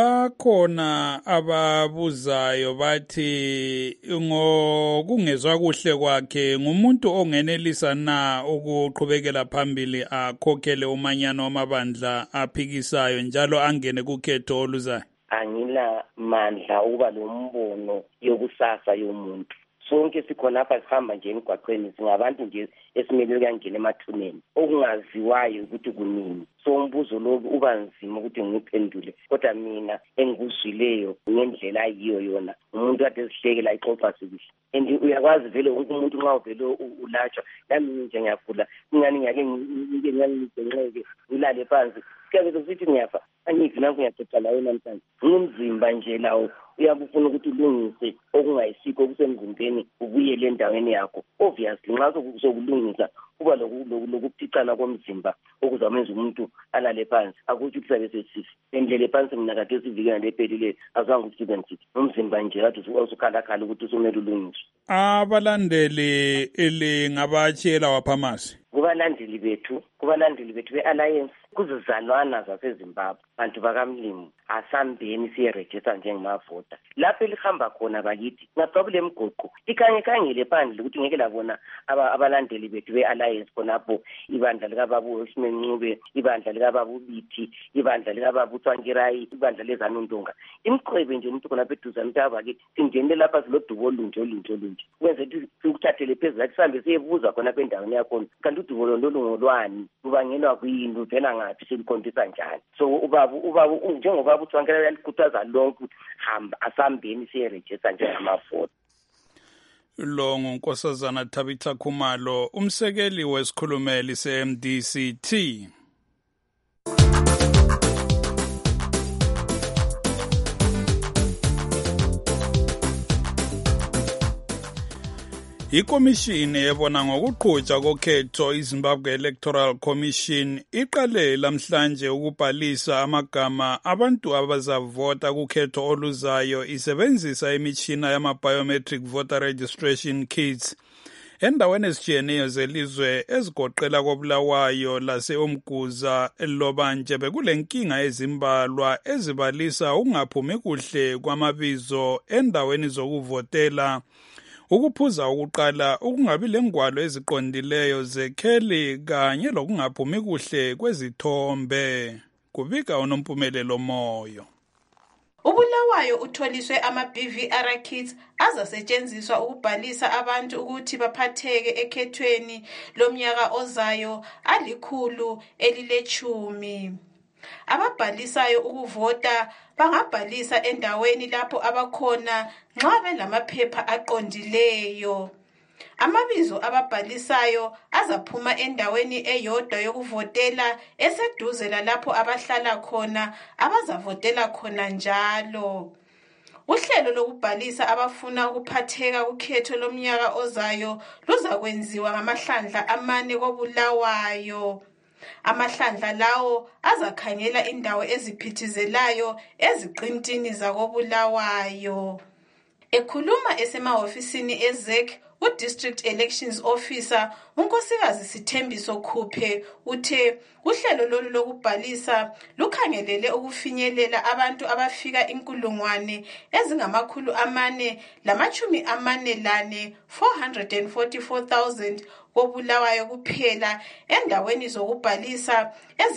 Bakhona ababuzayo bathi ngokungezwa kuhle kwakhe ngumuntu ongenelisa na ukuqhubekela phambili akhokhele umanyano wamabandla aphikisayo njalo angene kukhetho oluzayo? Angila mandla ukuba lombono yokusasa yomuntu. Sonke sikhona apha sihamba nje emgwaqweni singabantu nje esimele ukuyangena emathuneni okungaziwayo ukuthi kunini. So umbuzo lo uba nzima ukuthi ngiphendule, kodwa mina engikuzwileyo ngendlela ayiyo yona umuntu kade esihlekela ixoxa sibihle. And uyakwazi vele wonke umuntu nxa uvele ulatshwa nami nje ngiyagula ingani ngiyake ngiyenxeke ngilale phansi kuyabe sokuthi ngiyafa angithi nanku ngiyaxoxa lawe namhlanje. Umzimba nje lawo uyabufuna ukuthi ulungise okungayisiko okusemzimbeni ubuyele endaweni yakho. Obviously nxa sokulungisa kuba lokuphicana komzimba okuzamenza umuntu alale phansi akuthi kusabe sesifi endlele phansi mina kade sivikela lephelile azange ukuthi umzimba nje kade usukhalakhala ukuthi usumele ulungiswe. Abalandeli ngabachela waphamasi kubalandeli bethu be-alliance kuzizalwana zasezimbabwe bantu bakamlimu asambeni siyerejista njengemavota lapho elihamba khona bakithi ngaproblem mgoqo ikhangele phandle ukuthi ngeke labona abalandeli bethu be-alliance khonapho ibandla likababu Osimencube, ibandla likababu Bithi, ibandla likababu Tswangirayi, ibandla lezanundonga imqwebe nje umuntu khonapho eduza mntu bakithi singenele lapha silodubo olunje kwenze ukuthi sikuthathele phezulu athi sihambe siyebuza khonapho endaweni yakhona kanti udubo lolungolwani kubangelwa kuyini uvela ngaphi selikhombisa njani. So ubaba njengoba uTswangirayi uyalikhuthaza lonke hamba asambeni siyerejista njengamavota. Lo nguNkosazana Tabitha Khumalo, umsekeli wesikhulumeli se-MDCT. Ikomishini ebona ngokuqhutshwa kokhetho iZimbabwe Electoral Commission iqale lamhlanje ukubhalisa amagama abantu abazavota kukhetho oluzayo isebenzisa imitshina yama-biometric voter registration kits endaweni ezitshiyeneyo zelizwe ezigoqela koBulawayo lase-Umguza Lobanje bekule nkinga ezimbalwa ezibalisa ukungaphumi kuhle kwamabizo endaweni zokuvotela, ukuphuza ukuqala, ukungabi lengwalo eziqondileyo zekheli kanye lokungaphumi kuhle kwezithombe. Kubika uNompumelelo Moyo. uBulawayo utholiswe ama-BVR kits azasetshenziswa ukubhalisa abantu ukuthi baphatheke ekhethweni lomnyaka ozayo ali110. Ababhalisayo ukuvota bangabhalisa endaweni lapho abakhona nxa belamaphepha aqondileyo. Amabizo ababhalisayo azaphuma endaweni eyodwa yokuvotela eseduze lalapho abahlala khona abazavotela khona njalo. Uhlelo lokubhalisa abafuna ukuphatheka kukhetho lomnyaka ozayo luzakwenziwa ngamahlandla 4 koBulawayo. Amahlandla lawo azakhangela indawo eziphithizelayo eziqintini zakoBulawayo. Ekhuluma esemahofisini eZEC, uDistrict Elections Officer uNkosikazi Sithembiso Khuphe uthe uhlelo lolu lokubhalisa lukhangelele ukufinyelela abantu abafika 444,000 koBulawayo kuphela endaweni zokubhalisa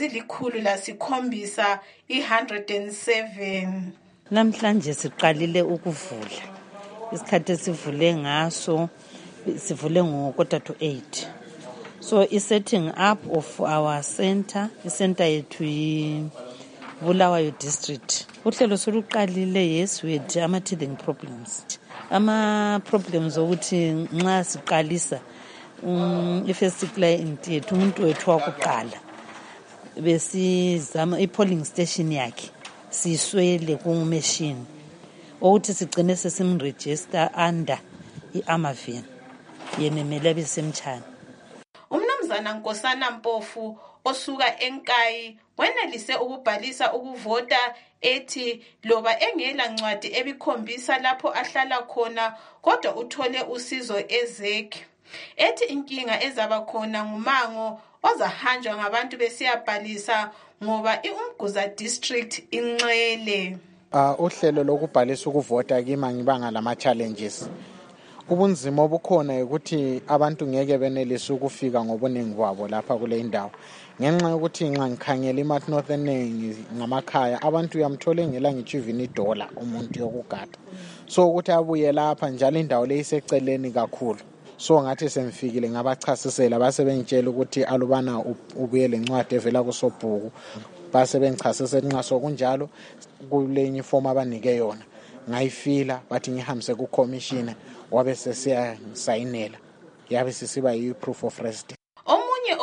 ezili107. Namhlanje siqalile ukuvula. Isikhathi sivule ngaso sivule ngo-7:45. So setting up of our center, icenter yethu Bulawayo district. Uhlelo soluqalile, yes, we had ama-teething problems. Ama-problems ukuthi nxa siqalisa i-first client yethu umuntu wethu wakuqala besizama i-polling station yakhe siswele ku-machine ukuthi sigcine sesimregister under i-Amaven yenemele besemtshana. Umnumzana Nkosana Mpofu osuka eNkayi wenelise ukubhalisa ukuvota ethi loba engela ncwadi ebikhombisa lapho ahlala khona kodwa uthole usizo eZEC. Ethi inkinga ezaba khona ngumango ozahanjwa ngabantu besiyabhalisa ngoba iUmguza district inxele. Uhlelo lokubhalisa ukuvota kimi ngibanga lama-challenges. Ubunzima obukhona ukuthi abantu ngeke benelise ukufika ngobuningi babo lapha kule indawo. Ngenxa yokuthi nxa ngikhangela iMount Northern ngamakhaya abantu uyamthola engela ngitsho even $1 umuntu yokugada. So ukuthi abuye lapha njalo indawo le iseceleni kakhulu. So ngathi semfikile ngabachasisela base bengitshela ukuthi alubana ubuye lencwadi evela kusobhuku. Base bengichasisa nxa sokunjalo kulenye iform abanike yona. Ngayifila bathi ngihambise ku commissioner wabe sesiyasayinela yabe sisiba yi proof of residence. Omunye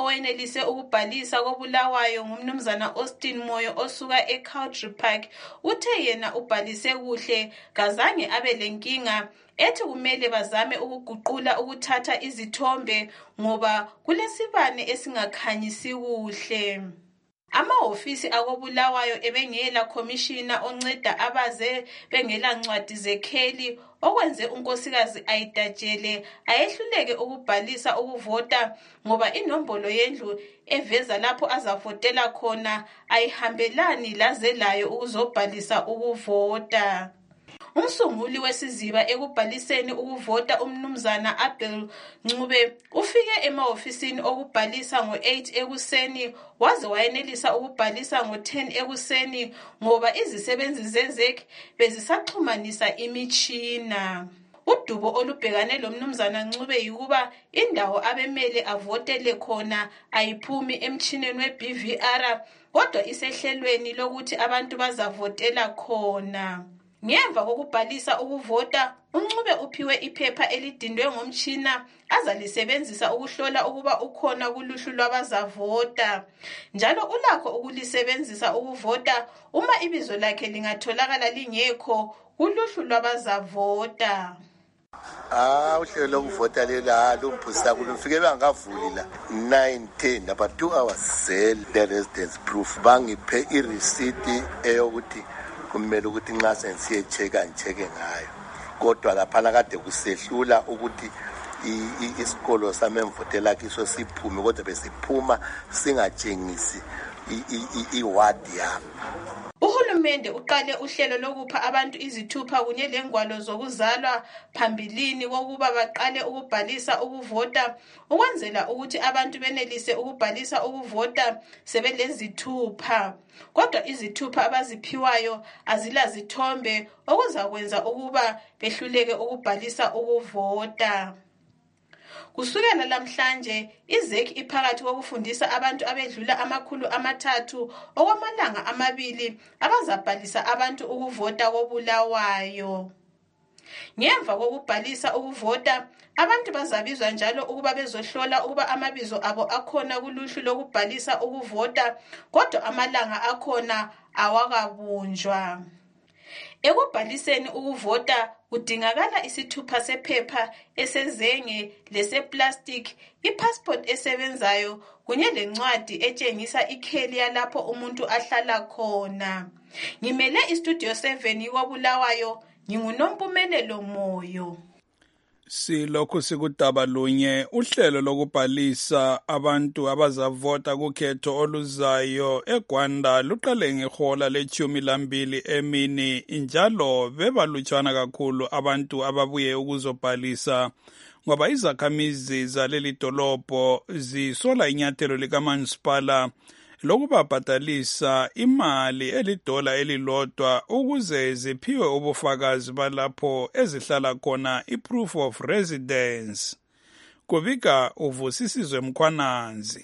owenelise ukubhalisa koBulawayo ngumnumzana Austin Moyo osuka eCountry Park uthe yena ubhalise kuhle kazange abe lenkinga ethi kumele bazame ukuguqula ukuthatha izithombe ngoba kulesibane esingakhanyisi kuhle. Amahofisi akoBulawayo ebengela commissioner onceda abaze bengela ncwadi zekheli okwenze unkosikazi Ayidatshele ayehluleke ukubhalisa ukuvota ngoba inombolo yendlu eveza lapho azavotela khona ayihambelani laze layo ukuzobhalisa ukuvota. Umsunguli wesiziba ekubhaliseni ukuvota umnumzana Abel Ncube ufike emahofisini okubhalisa ngo-8 ekuseni waze wayenelisa ukubhalisa ngo-10 ekuseni ngoba izisebenzi zezek bezisaxhumanisa imitshina. Udubo olubhekane lomnumzana Ncube yikuba indawo abemele avotele khona ayiphumi emtshineni we-BVR kodwa isehlelweni lokuthi abantu bazavotela khona. Ngemva kokubhalisa ukuvota, uNcube uphiwe iphepha elidindwe ngomtshina azalisebenzisa ukuhlola ukuba ukhona kuluhlu lwabazavota. Njalo ulakho ukulisebenzisa ukuvota uma ibizo lakhe lingatholakala lingekho kuluhlu lwabazavota. Uhlelo lokuvota lela lumphusa kulufike bangavuli la 9:10 about 2 hours the residence proof bangiphe ireceipt eyokuthi kumele ukuthi nxa sensiye checka ngicheke ngayo kodwa laphana kade kusehlula ukuthi isikolo sami emvotela kiso siphume kodwa besiphuma singatshengisi iward yami. Uhulumende uqale uhlelo lokupha abantu izithupha kunye lengwalo zokuzalwa phambilini kokuba baqale ukubhalisa ukuvota ukwenzela ukuthi abantu benelise ukubhalisa ukuvota sebelezithupha. Kodwa izithupha abaziphiwayo azilazithombe okuzakwenza ukuba behluleke ukubhalisa ukuvota. Kusukela namhlanje izek iphakathi kokufundisa abantu abedlula 300 okwamalanga 2 abazabhalisa abantu ukuvota koBulawayo. Ngemva kokubhalisa ukuvota abantu bazabizwa njalo ukuba bezohlola ukuba amabizo abo akhona kuluhlu lokubhalisa ukuvota kodwa amalanga akhona awakabunjwa. Ekubhaliseni ukuvota kudingakala isithupha sephepha esezenge leseplastic, ipassport esebenzayo kunye lencwadi etshengisa ikheli yalapho umuntu ahlala khona. Ngimele istudio 7 koBulawayo nginguNompumelelo Moyo. Silokhu sikudaba lunye uhlelo lokubhalisa abantu abazavota kukhetho oluzayo eGwanda luqale ngehola le-12 emini njalo bebalutshwana kakhulu abantu ababuye ukuzobhalisa ngoba izakhamizi zaleli dolobho zisola inyathelo likamasipala lokubabhatalisa imali $1 elilodwa ukuze ziphiwe ubufakazi balapho ezihlala khona i-proof of residence. Kubika uvusisizwe Mkhwananzi.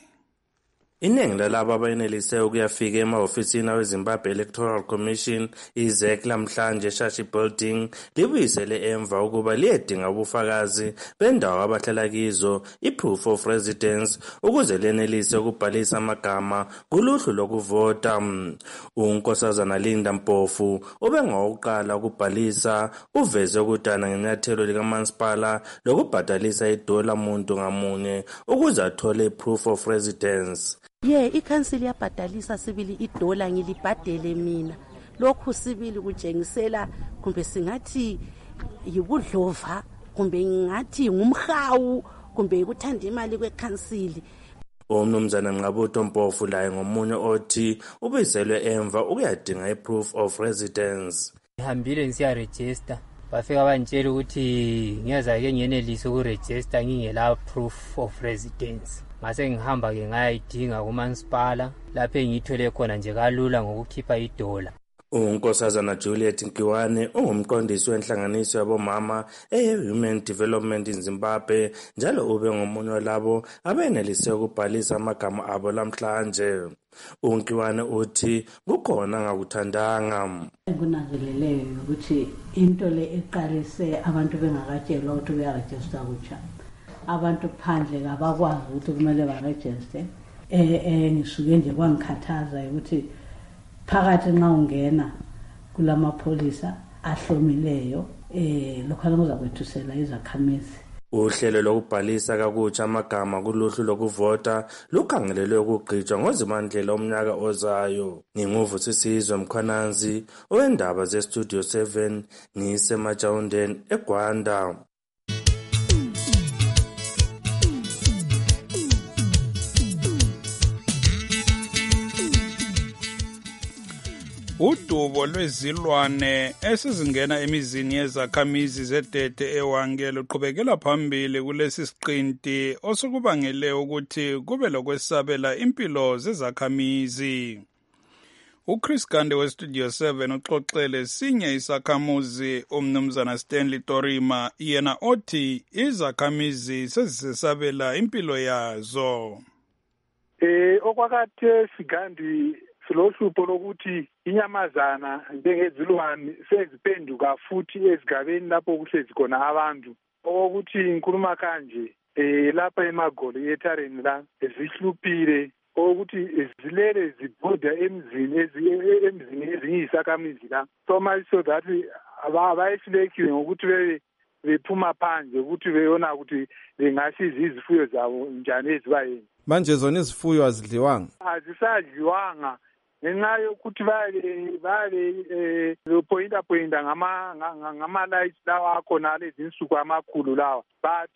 Iningi lalabo abayenelise ukuyafika emahofisini aweZimbabwe Electoral Commission izek lamhlanje Shashi Building libuyisele emva ukuba liyedinga ubufakazi bendawo abahlala kizo i-proof of residence ukuze lenelise ukubhalisa amagama kuluhlu lokuvota. uNkosazana Linda Mpofu ubengowokuqala ukubhalisa uveze ukudana ngenyathelo likamasipala lokubhatalisa $1 muntu ngamunye ukuze athole i-proof of residence. Ikhansili yabhadalisa sibili $1 ngilibhadele mina. Lokhu sibili kutshengisela kumbe singathi yibudlova kumbe ngathi ngumhawu kumbe ukuthanda imali kwekhansili. Umnumzana Nqabutho Mpofu laye ngomunye othi ubizelwe emva ukuyadinga i-proof of residence. Ngihambile ngisiya register bafika bantshela ukuthi ngiyazake ngiyenelise ukuregister ngingela proof of residence. Mase ngihamba ke ngayidinga kumansipala lapho engithole khona nje kalula ngokukhipha $1. uNkosazana Juliet Nkiwane ungumqondisi wenhlanganiso yabomama eHuman Development in Zimbabwe njalo ube ngomunye walabo abenelise ukubhalisa amagama abo lamhlanje. uNkiwane uthi kukhona ngakuthandanga. Kunanzeleleyo ukuthi into le eqalise abantu bengakatshelwa ukuthi uyaregister kutsha abantu phandle kabakwazi ukuthi kumele barejiste. Ngisuke nje kwangikhathaza ukuthi phakathi nxa ungena kulamapholisa ahlomileyo lokhana kuzakwethusela izakhamizi. Uhlelo lokubhalisa kakutsha amagama kuluhlu lokuvota lukhangelelwe ukugqitshwa ngoZibandlela omnyaka ozayo. Nginguvusisizwe Mkhwananzi owendaba zeStudio 7 ngisemajawundeni eGwanda. Udubo lwezilwane esizingena emizini yezakhamizi zedede eWange luqhubekela phambili kulesi siqinti osukubangele ukuthi kube lokwesabela impilo zezakhamizi. uChris Gande weStudio 7 uxoxele sinye isakhamuzi umnumzana Stanley Torima yena othi izakhamizi sezisabela impilo yazo. Okwakathe Sigandi silohlupho lokuthi inyamazana njengezilwane sezipenduka futhi ezigabeni lapho kuhlezi khona abantu. Okokuthi ngikhuluma kanje lapha eMagoli ethareni la zihluphile ukuthi zilele zibhoda emzini ezinye izakhamizi la. So much so that abayihlekiwe ngokuthi bephuma phandle ukuthi beyona ukuthi bengasiza izifuyo zabo njani ezibayeni. Manje zona izifuyo azidliwanga? Azisadliwanga ngenxa yokuthi bale pointa ngama-lights lawa akhona lezi nsuku amakhulu lawa. But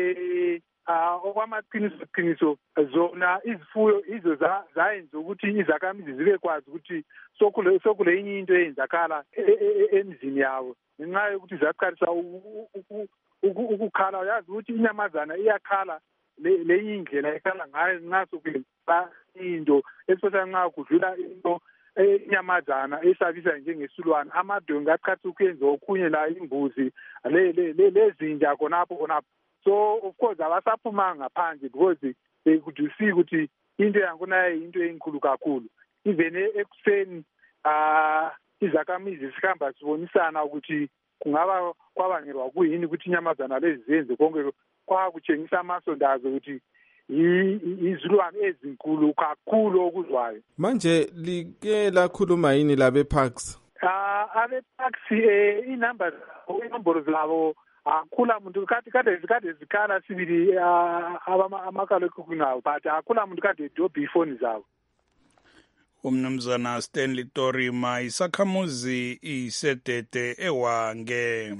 okwamaqiniso zona izifuyo izo zayenza ukuthi izakhamizi zibe kwazi ukuthi sokule enye into eyenzakala emzini yabo ngenxa yokuthi zaqalisa ukukhala. Uyazi ukuthi inyamazana iyakhala lenye indlela ekhala ngayo nxa sokuba into especially nxa kudlula into inyamazana esabisa njengesilwane amadonga aqhatha ukuyenza okhunye la imbuzi lezinja khonapho. So of course abasaphuma ngaphandle because they could see ukuthi into yakhona into enkulu kakhulu. Even ekuseni izakhamizi sihamba sibonisana ukuthi kungaba kwabangelwa kuyini ukuthi inyamazana lezi zenze konke kwakutshengisa amasondazo ukuthi izilwane ezinkulu kakhulu okuzwayo. Manje like lakhuluma yini labe parks? Abe parks inombolo zabo akula muntu kade zikhala sibili amakalo ekhukhwini but akula muntu kade edobha ifoni zabo. Umnumzana Stanley Torima isakhamuzi isedede eWange.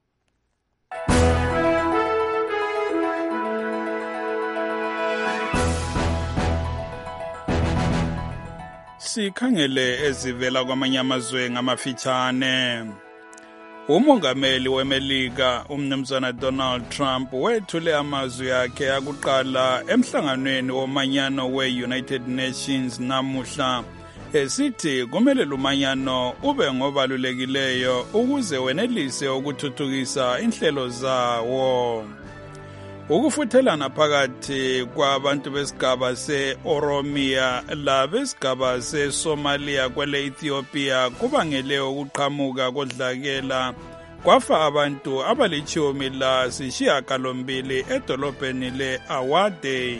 Sikhangele ezivela kwamanye amazwe ngamafitshane. Umongameli weMelika umnumzana Donald Trump wethule amazwi akhe akuqala emhlanganweni womanyano we-United Nations namuhla esithi kumele lumanyano ube ngobalulekileyo ukuze wenelise ukuthuthukisa inhlelo zawo. Ukufuthelana phakathi kwabantu besigaba se-Oromia labesigaba se-Somalia kwele Ethiopia kubangele ukuqhamuka kodlakela kwafa abantu abali-18 edolobheni le-Awade.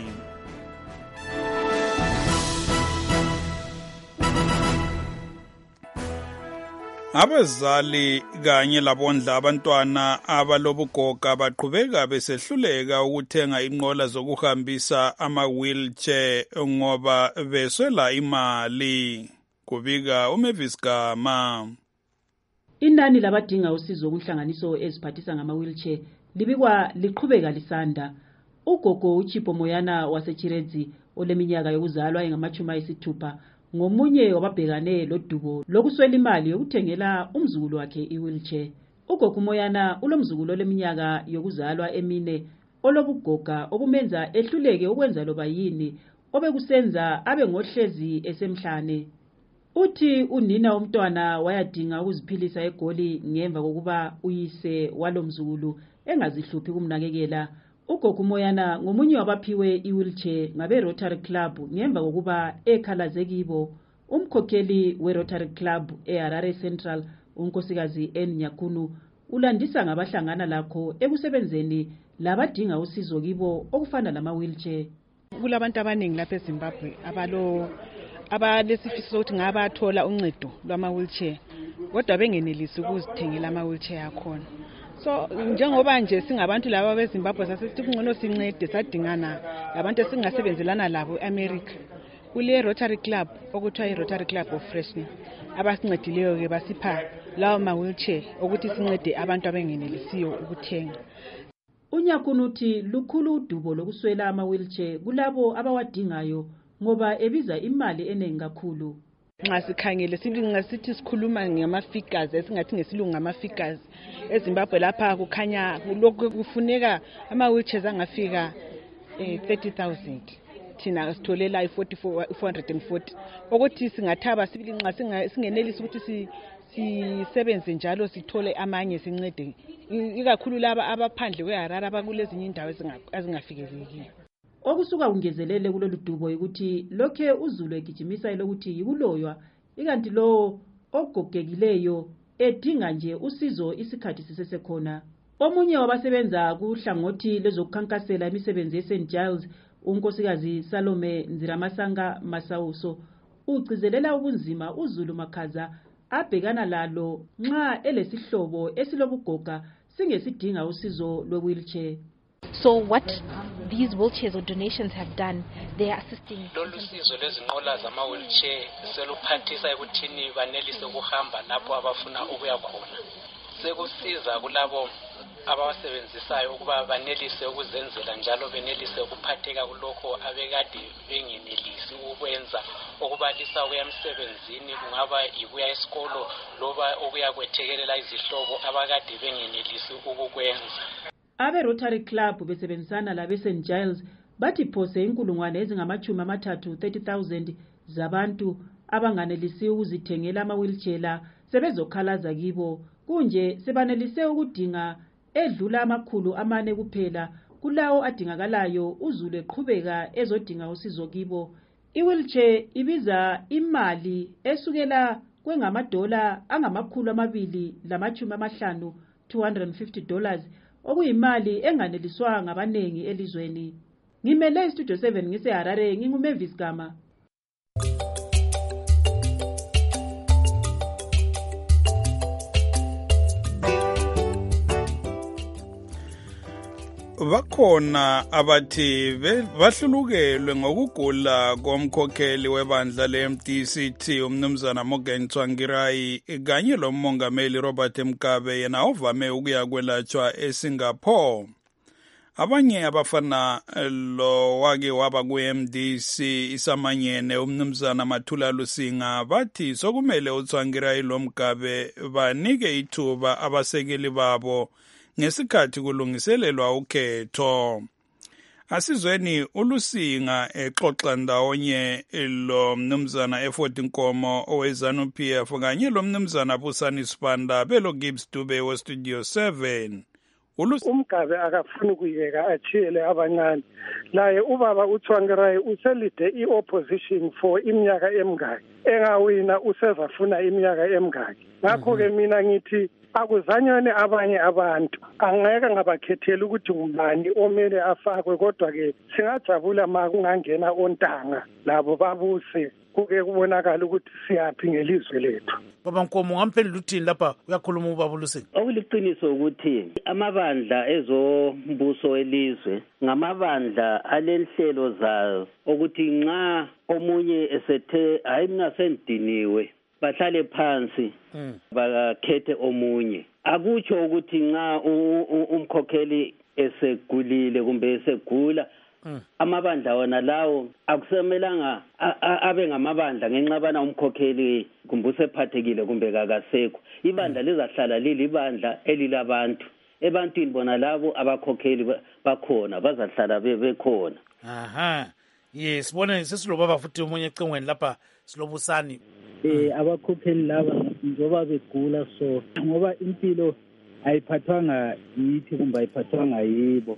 Abazali kanye labondla abantwana abalobugoga baqhubeka besehluleka ukuthenga inqola zokuhambisa ama-wheelchair ngoba beswela imali. Kubika uMavis Gama. Inani labadinga usizo kunhlanganiso eziphathisa ngama-wheelchair libikwa liqhubeka lisanda. Ugogo uChipo Moyana waseChiredzi oleminyaka yokuzalwa engama-60 ngomunye wababhekane lodubo lokuswela imali yokuthengela umzukulu wakhe i-wheelchair. Ugogo Moyana ulomzukulu oleminyaka yokuzalwa emine olobugoga obumenza ehluleke ukwenza loba yini obekusenza abe ngohlezi esemhlane. Uthi unina womntwana wayadinga ukuziphilisa eGoli ngemva kokuba uyise walomzukulu engazihluphi kumnakekela. Ugogo Moyana ngomunye wabaphiwe i-wheelchair ngabe Rotary Club ngemva kokuba ekhalaze kibo. Umkhokheli we Rotary Club eHarare Central unkosikazi N Nyakunu ulandisa ngabahlangana lakho ekusebenzeni labadinga usizo kibo okufana lama-wheelchair. Kulabantu abaningi lapha eZimbabwe abalesifiso sokuthi ngabathola uncedo lwama-wheelchair kodwa bengenelisi ukuzithengela ama-wheelchair akhona. So njengoba nje singabantu laba beZimbabwe sasithi kungcono sincede sadingana labantu esingasebenzelana labo eAmerica. Kule Rotary Club okuthiwa i-Rotary Club of Freshness abasincedileyo ke basipha lawo ma-wheelchair ukuthi sincede abantu abengenelisiyo ukuthenga. Unyakuni uthi lukhulu udubo lokuswela ama-wheelchair kulabo abawadingayo ngoba ebiza imali eningi kakhulu. Nxa sikhangele sithi sikhuluma ngama-figures esingathi ngesilungu ngama-figures eZimbabwe lapha kukhanya lokhu kufuneka ama-wheelchairs angafika 30,000 thina sitholela 440 ukuthi singathaba sibili nxa singenelisi ukuthi sisebenze njalo sithole amanye sincede ikakhulu laba abaphandle kweHarare abakulezinye indawo ezingafikelekiyo. Okusuka ungezelele kulolu dubo ukuthi lokhe uZulu egijimisa elokuthi yikuloywa ikanti lo ogogekileyo edinga nje usizo isikhathi sisesekhona. Omunye wabasebenza kuhlangothi lezokukhankasela imisebenzi yeSt Giles unkosikazi Salome Nziramasanga Masauso ugcizelela ubunzima uZulu Makhaza abhekana lalo nxa elesihlobo esilobugoga singesidinga usizo lwe-wheelchair. So what these wheelchairs or donations have done, they are assisting. Lolu sizo lezinqola zama-wheelchair seluphathisa ekuthini banelise ukuhamba lapho abafuna ukuya khona. Sekusiza kulabo abawasebenzisayo ukuba banelise ukuzenzela njalo benelise ukuphatheka kulokho abekade bengenelisi ukwenza okubalisa ukuya emsebenzini kungaba ikuya esikolo loba ukuya kwethekelela izihlobo abakade bengenelisi ukukwenza. Abe-Rotary Club besebenzisana labe-St. Giles bathi phose inkulungwane ezingama-30,000 30,000 zabantu abanganelisi ukuzithengela ama-wheelchair la sebezokhalaza kibo kunje sebanelise ukudinga edlula 400 kuphela kulawo adingakalayo uZulu eqhubeka ezodinga usizo kibo. I-wheelchair ibiza imali esukela kwengamadola $250 $250 okuyimali enganeliswa ngabanengi elizweni. Ngimele iStudio 7 ngiseHarare nginguMavis Gama. Bakhona abathi bahlulukelwe ngokugula komkhokheli webandla le-MDCT umnumzana Morgan Tsvangirai kanye lomongameli Robert Mugabe yena ovame ukuya kwelatshwa eSingapore. Abanye abafana lo wake waba ku-MDC isamanyene umnumzana Mathula Lusinga bathi sokumele uTsvangirai lo Mugabe banike ithuba abasekeli babo ngesikhathi kulungiselelwa ukhetho. Asizweni uLusinga exoxa ndawonye lo mnumzana eFort Nkomo oweZANU-PF kanye lo mnumzana Busani Sibanda belo Gibbs Dube weStudio 7. Umgabe akafuni ukuyeka achiyele abancane. Laye ubaba uTsvangirai uselide i-opposition for iminyaka emingaki. Engawina usezafuna iminyaka emingaki. Ngakho-ke mina ngithi akuzanyane abanye abantu angeke ngabakhethela ukuthi ngubani omele afakwe kodwa-ke singajabula ma kungangena ontanga labo babuse kuke kubonakala ukuthi siyaphi ngelizwe lethu. Baba Nkomo ngamphendula uthini lapha uyakhuluma ubaba uLusinga? Okuliqiniso ukuthi amabandla ezombuso elizwe ngamabandla alenhlelo zayo ukuthi nxa omunye esethe hayi mina sendiniwe bahlale phansi bakhethe omunye. Akutsho ukuthi nxa umkhokheli esegulile kumbe esegula amabandla wona lawo akusemelanga abe ngamabandla ngenxa bana umkhokheli kumbe usephathekile kumbe kakasekho. Ibandla lizahlala lilibandla elilabantu. Ebantwini bona labo abakhokheli bakhona bazahlala bekhona. Aha. Yes, sibone sesilobaba futhi umunye ecengweni lapha silobusani. Abakhokheli laba njengoba begula so ngoba impilo ayiphathwanga yithi kumbe ayiphathwanga yibo.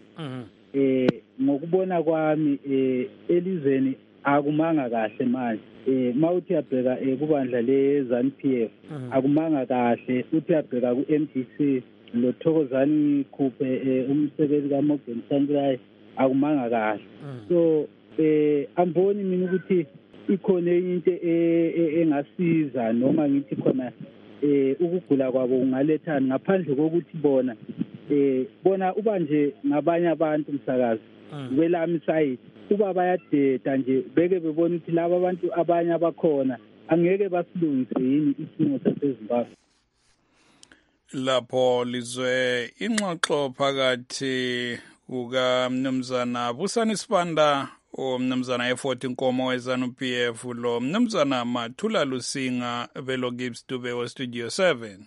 Ngokubona kwami elizweni akumanga kahle manje. Mawuthi yabheka kubandla leZANU-PF akumanga kahle, uthi yabheka ku-MDC lo Thokozani Khuphe umsebenzi kaMorgan Tsvangirai akumanga kahle. So amboni mina ukuthi ikhona into engasiza noma ngithi khona ukugula kwabo kungalethana ngaphandle kokuthi bona uba nje ngabanye abantu Msakazi kwelami side kuba bayadeda nje beke bebona ukuthi laba abantu abanye abakhona angeke basilungise yini isimo saseZimbabwe. Lapho lizwe ingxoxo phakathi kukaMnumzana Busani Sibanda umnumzana Effort Nkomo weZANU-PF lo mnumzana Mathula Lusinga velo Gibbs Dube we Studio 7.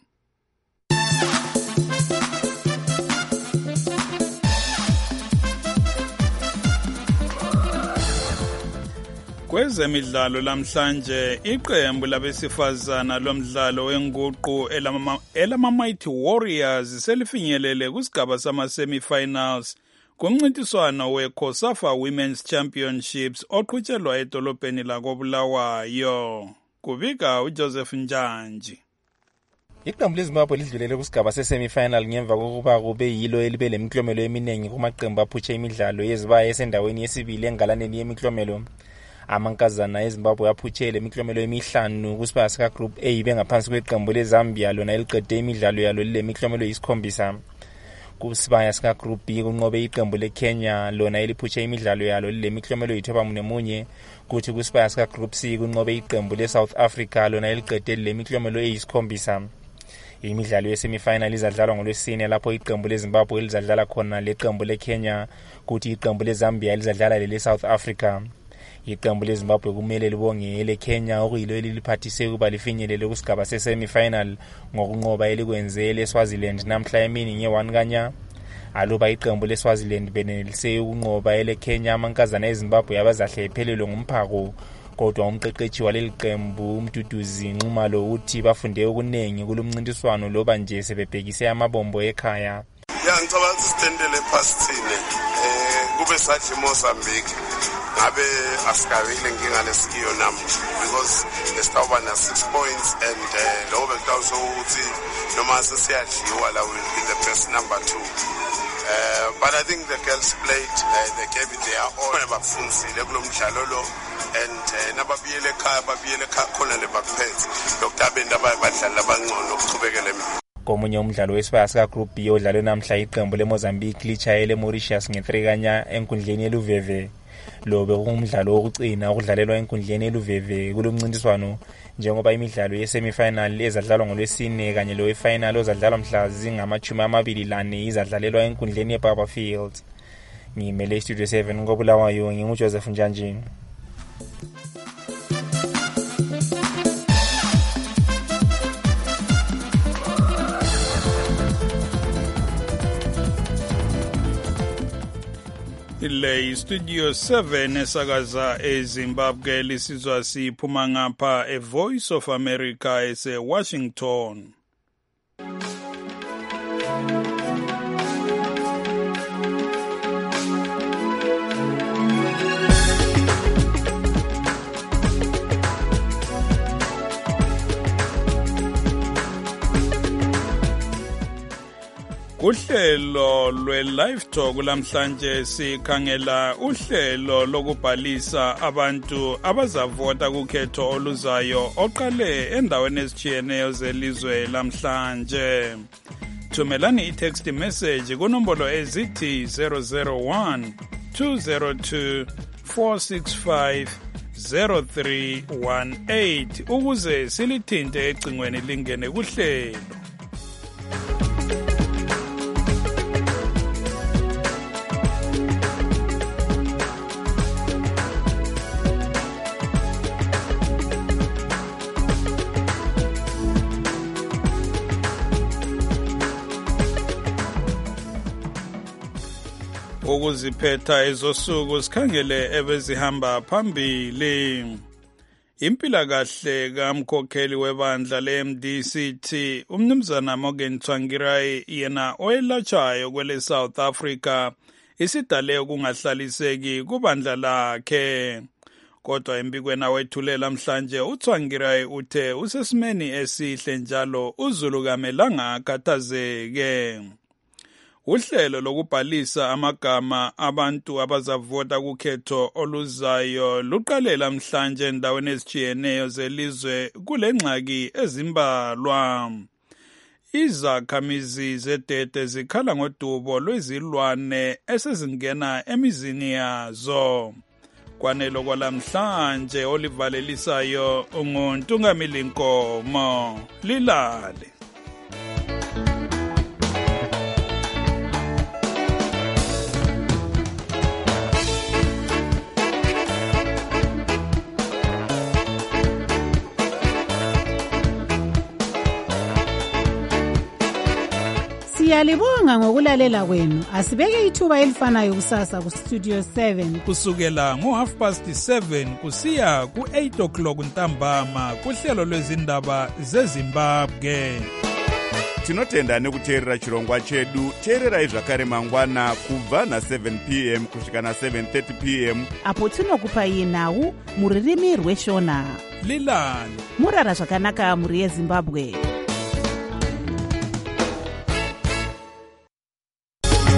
Kwezemidlalo lamhlanje iqembu labesifazana lomdlalo wenguqu elama-Mighty Warriors selifinyelele kusigaba sama-semifinals kumncintiswano we-COSAFA Women's Championships oqhutshelwa edolobheni lakoBulawayo. Kubika uJoseph Njanji. Iqembu leZimbabwe lidlulele kusigaba se-semifinal ngemva kokuba kube yilo elibe lemiklomelo eminingi kumaqembu aphutshe imidlalo yezibaya esendaweni yesibili engalaneni yemiklomelo. Amankazana eZimbabwe aphutshe lemiklomelo emihlanu kusibaya sika-Group A bengaphansi kweqembu leZambia lona eliqede imidlalo yalo lemiklomelo yisikhombisa. Kusibaya sika-Group B kunqobe iqembu leKenya lona eliphutshe imidlalo yalo lemiklomelo yi-9 kuthi kusibaya sika-Group C kunqobe iqembu leSouth Africa lona eliqede lemiklomelo eyisikhombisa. Imidlalo yesemifinal izadlalwa ngoLwesine lapho iqembu leZimbabwe lizadlala khona leqembu leKenya kuthi iqembu leZambia lizadlala leSouth Africa. Iqembu leZimbabwe kumele libonge leKenya okuyilo eliphathise ukuba lifinyelele kusigaba se-semifinal ngokunqoba elikwenze leSwaziland namhla emini nge-1 kanya. Aluba iqembu leSwaziland benelise ukunqoba eleKenya amankazana eZimbabwe abazahle ephelelwe ngumphako. Kodwa umqeqeshi waleli qembu uMduduzi Nxumalo uthi bafunde okunengi kulomncintiswano loba nje sebebhekise amabombo ekhaya. Ngicabanga sitendele phasithine kube sathi Mozambique ngabe asikabile inkinga lesikiyo namuhla because esitawuba na 6 points and lo bekutawusho ukuthi noma sesiyadliwa la will be the best number 2. But I think the girls played, they gave it their all. Bafunzile kulomdlalo lo and nababiyele ekhaya khona lebaphethe lokudabeni abadlali abangcono ukuchubekele. Komunye umdlalo wesibaya sika-Group B odlalwe namhla iqembu leMozambique litshayele Mauritius nge-3 kanya enkundleni yeLuveve. Lo bekungumdlalo wokucina okudlalelwa enkundleni yeLuveve kulomncintiswano njengoba imidlalo ye-semifinal ezadlalwa ngoLwesine kanye lowe-final ozadlalwa mhla zingama-24 izadlalelwa enkundleni yeBarber Field. Ngimele Studio 7 koBulawayo nginguJoseph Njanji. Le Studio 7 esakaza eZimbabwe lisizwa siphuma ngapha eVoice of America eseWashington. Uhlelo lwe-Live Talk lamhlanje sikhangela uhlelo lokubhalisa abantu abazavota kukhetho oluzayo oqale endaweni ezitshiyeneyo zelizwe lamhlanje. Thumelani i-text message kunombolo ezithi 001 202 465 0318 ukuze silithinte ecingweni lingene kuhlelo. Ukuziphetha ezosuku sikhangele ebezihamba phambili. Impilakahle kamkhokheli webandla le-MDCT umnumzana Morgan Tsvangirai yena oyelatshayo kwele South Africa isidale ukungahlaliseki kubandla lakhe. kodwa embikweni awethulela namhlanje uTsvangirai uthe usesimeni esihle njalo uZulu kamelanga akhathazeke. Uhlelo lokubhalisa amagama abantu abazavota kukhetho oluzayo luqale namhlanje endaweni ezitshiyeneyo zelizwe kule ngxaki ezimbalwa. Izakhamizi zedede zikhala ngodubo lwezilwane esezingena emizini yazo. Kwanelo kwalamhlanje olivalelisayo nguNtungamili Nkomo. Lilale. Siyalibonga ngokulalela kwenu. Asibeke ithuba elifanayo kusasa ku Studio 7 kusukela ngo7:30 kusiya ku8 o'clock ntambama kuhlelo lwezindaba zeZimbabwe. Tinotenda nekuteerera chirongwa chedu. Teererai zvakare mangwana kubva na7 p.m. kusvika na7:30 p.m. apo tinokupai nhau muririmi rweshona. Lilani murara zvakanaka muri yeZimbabwe.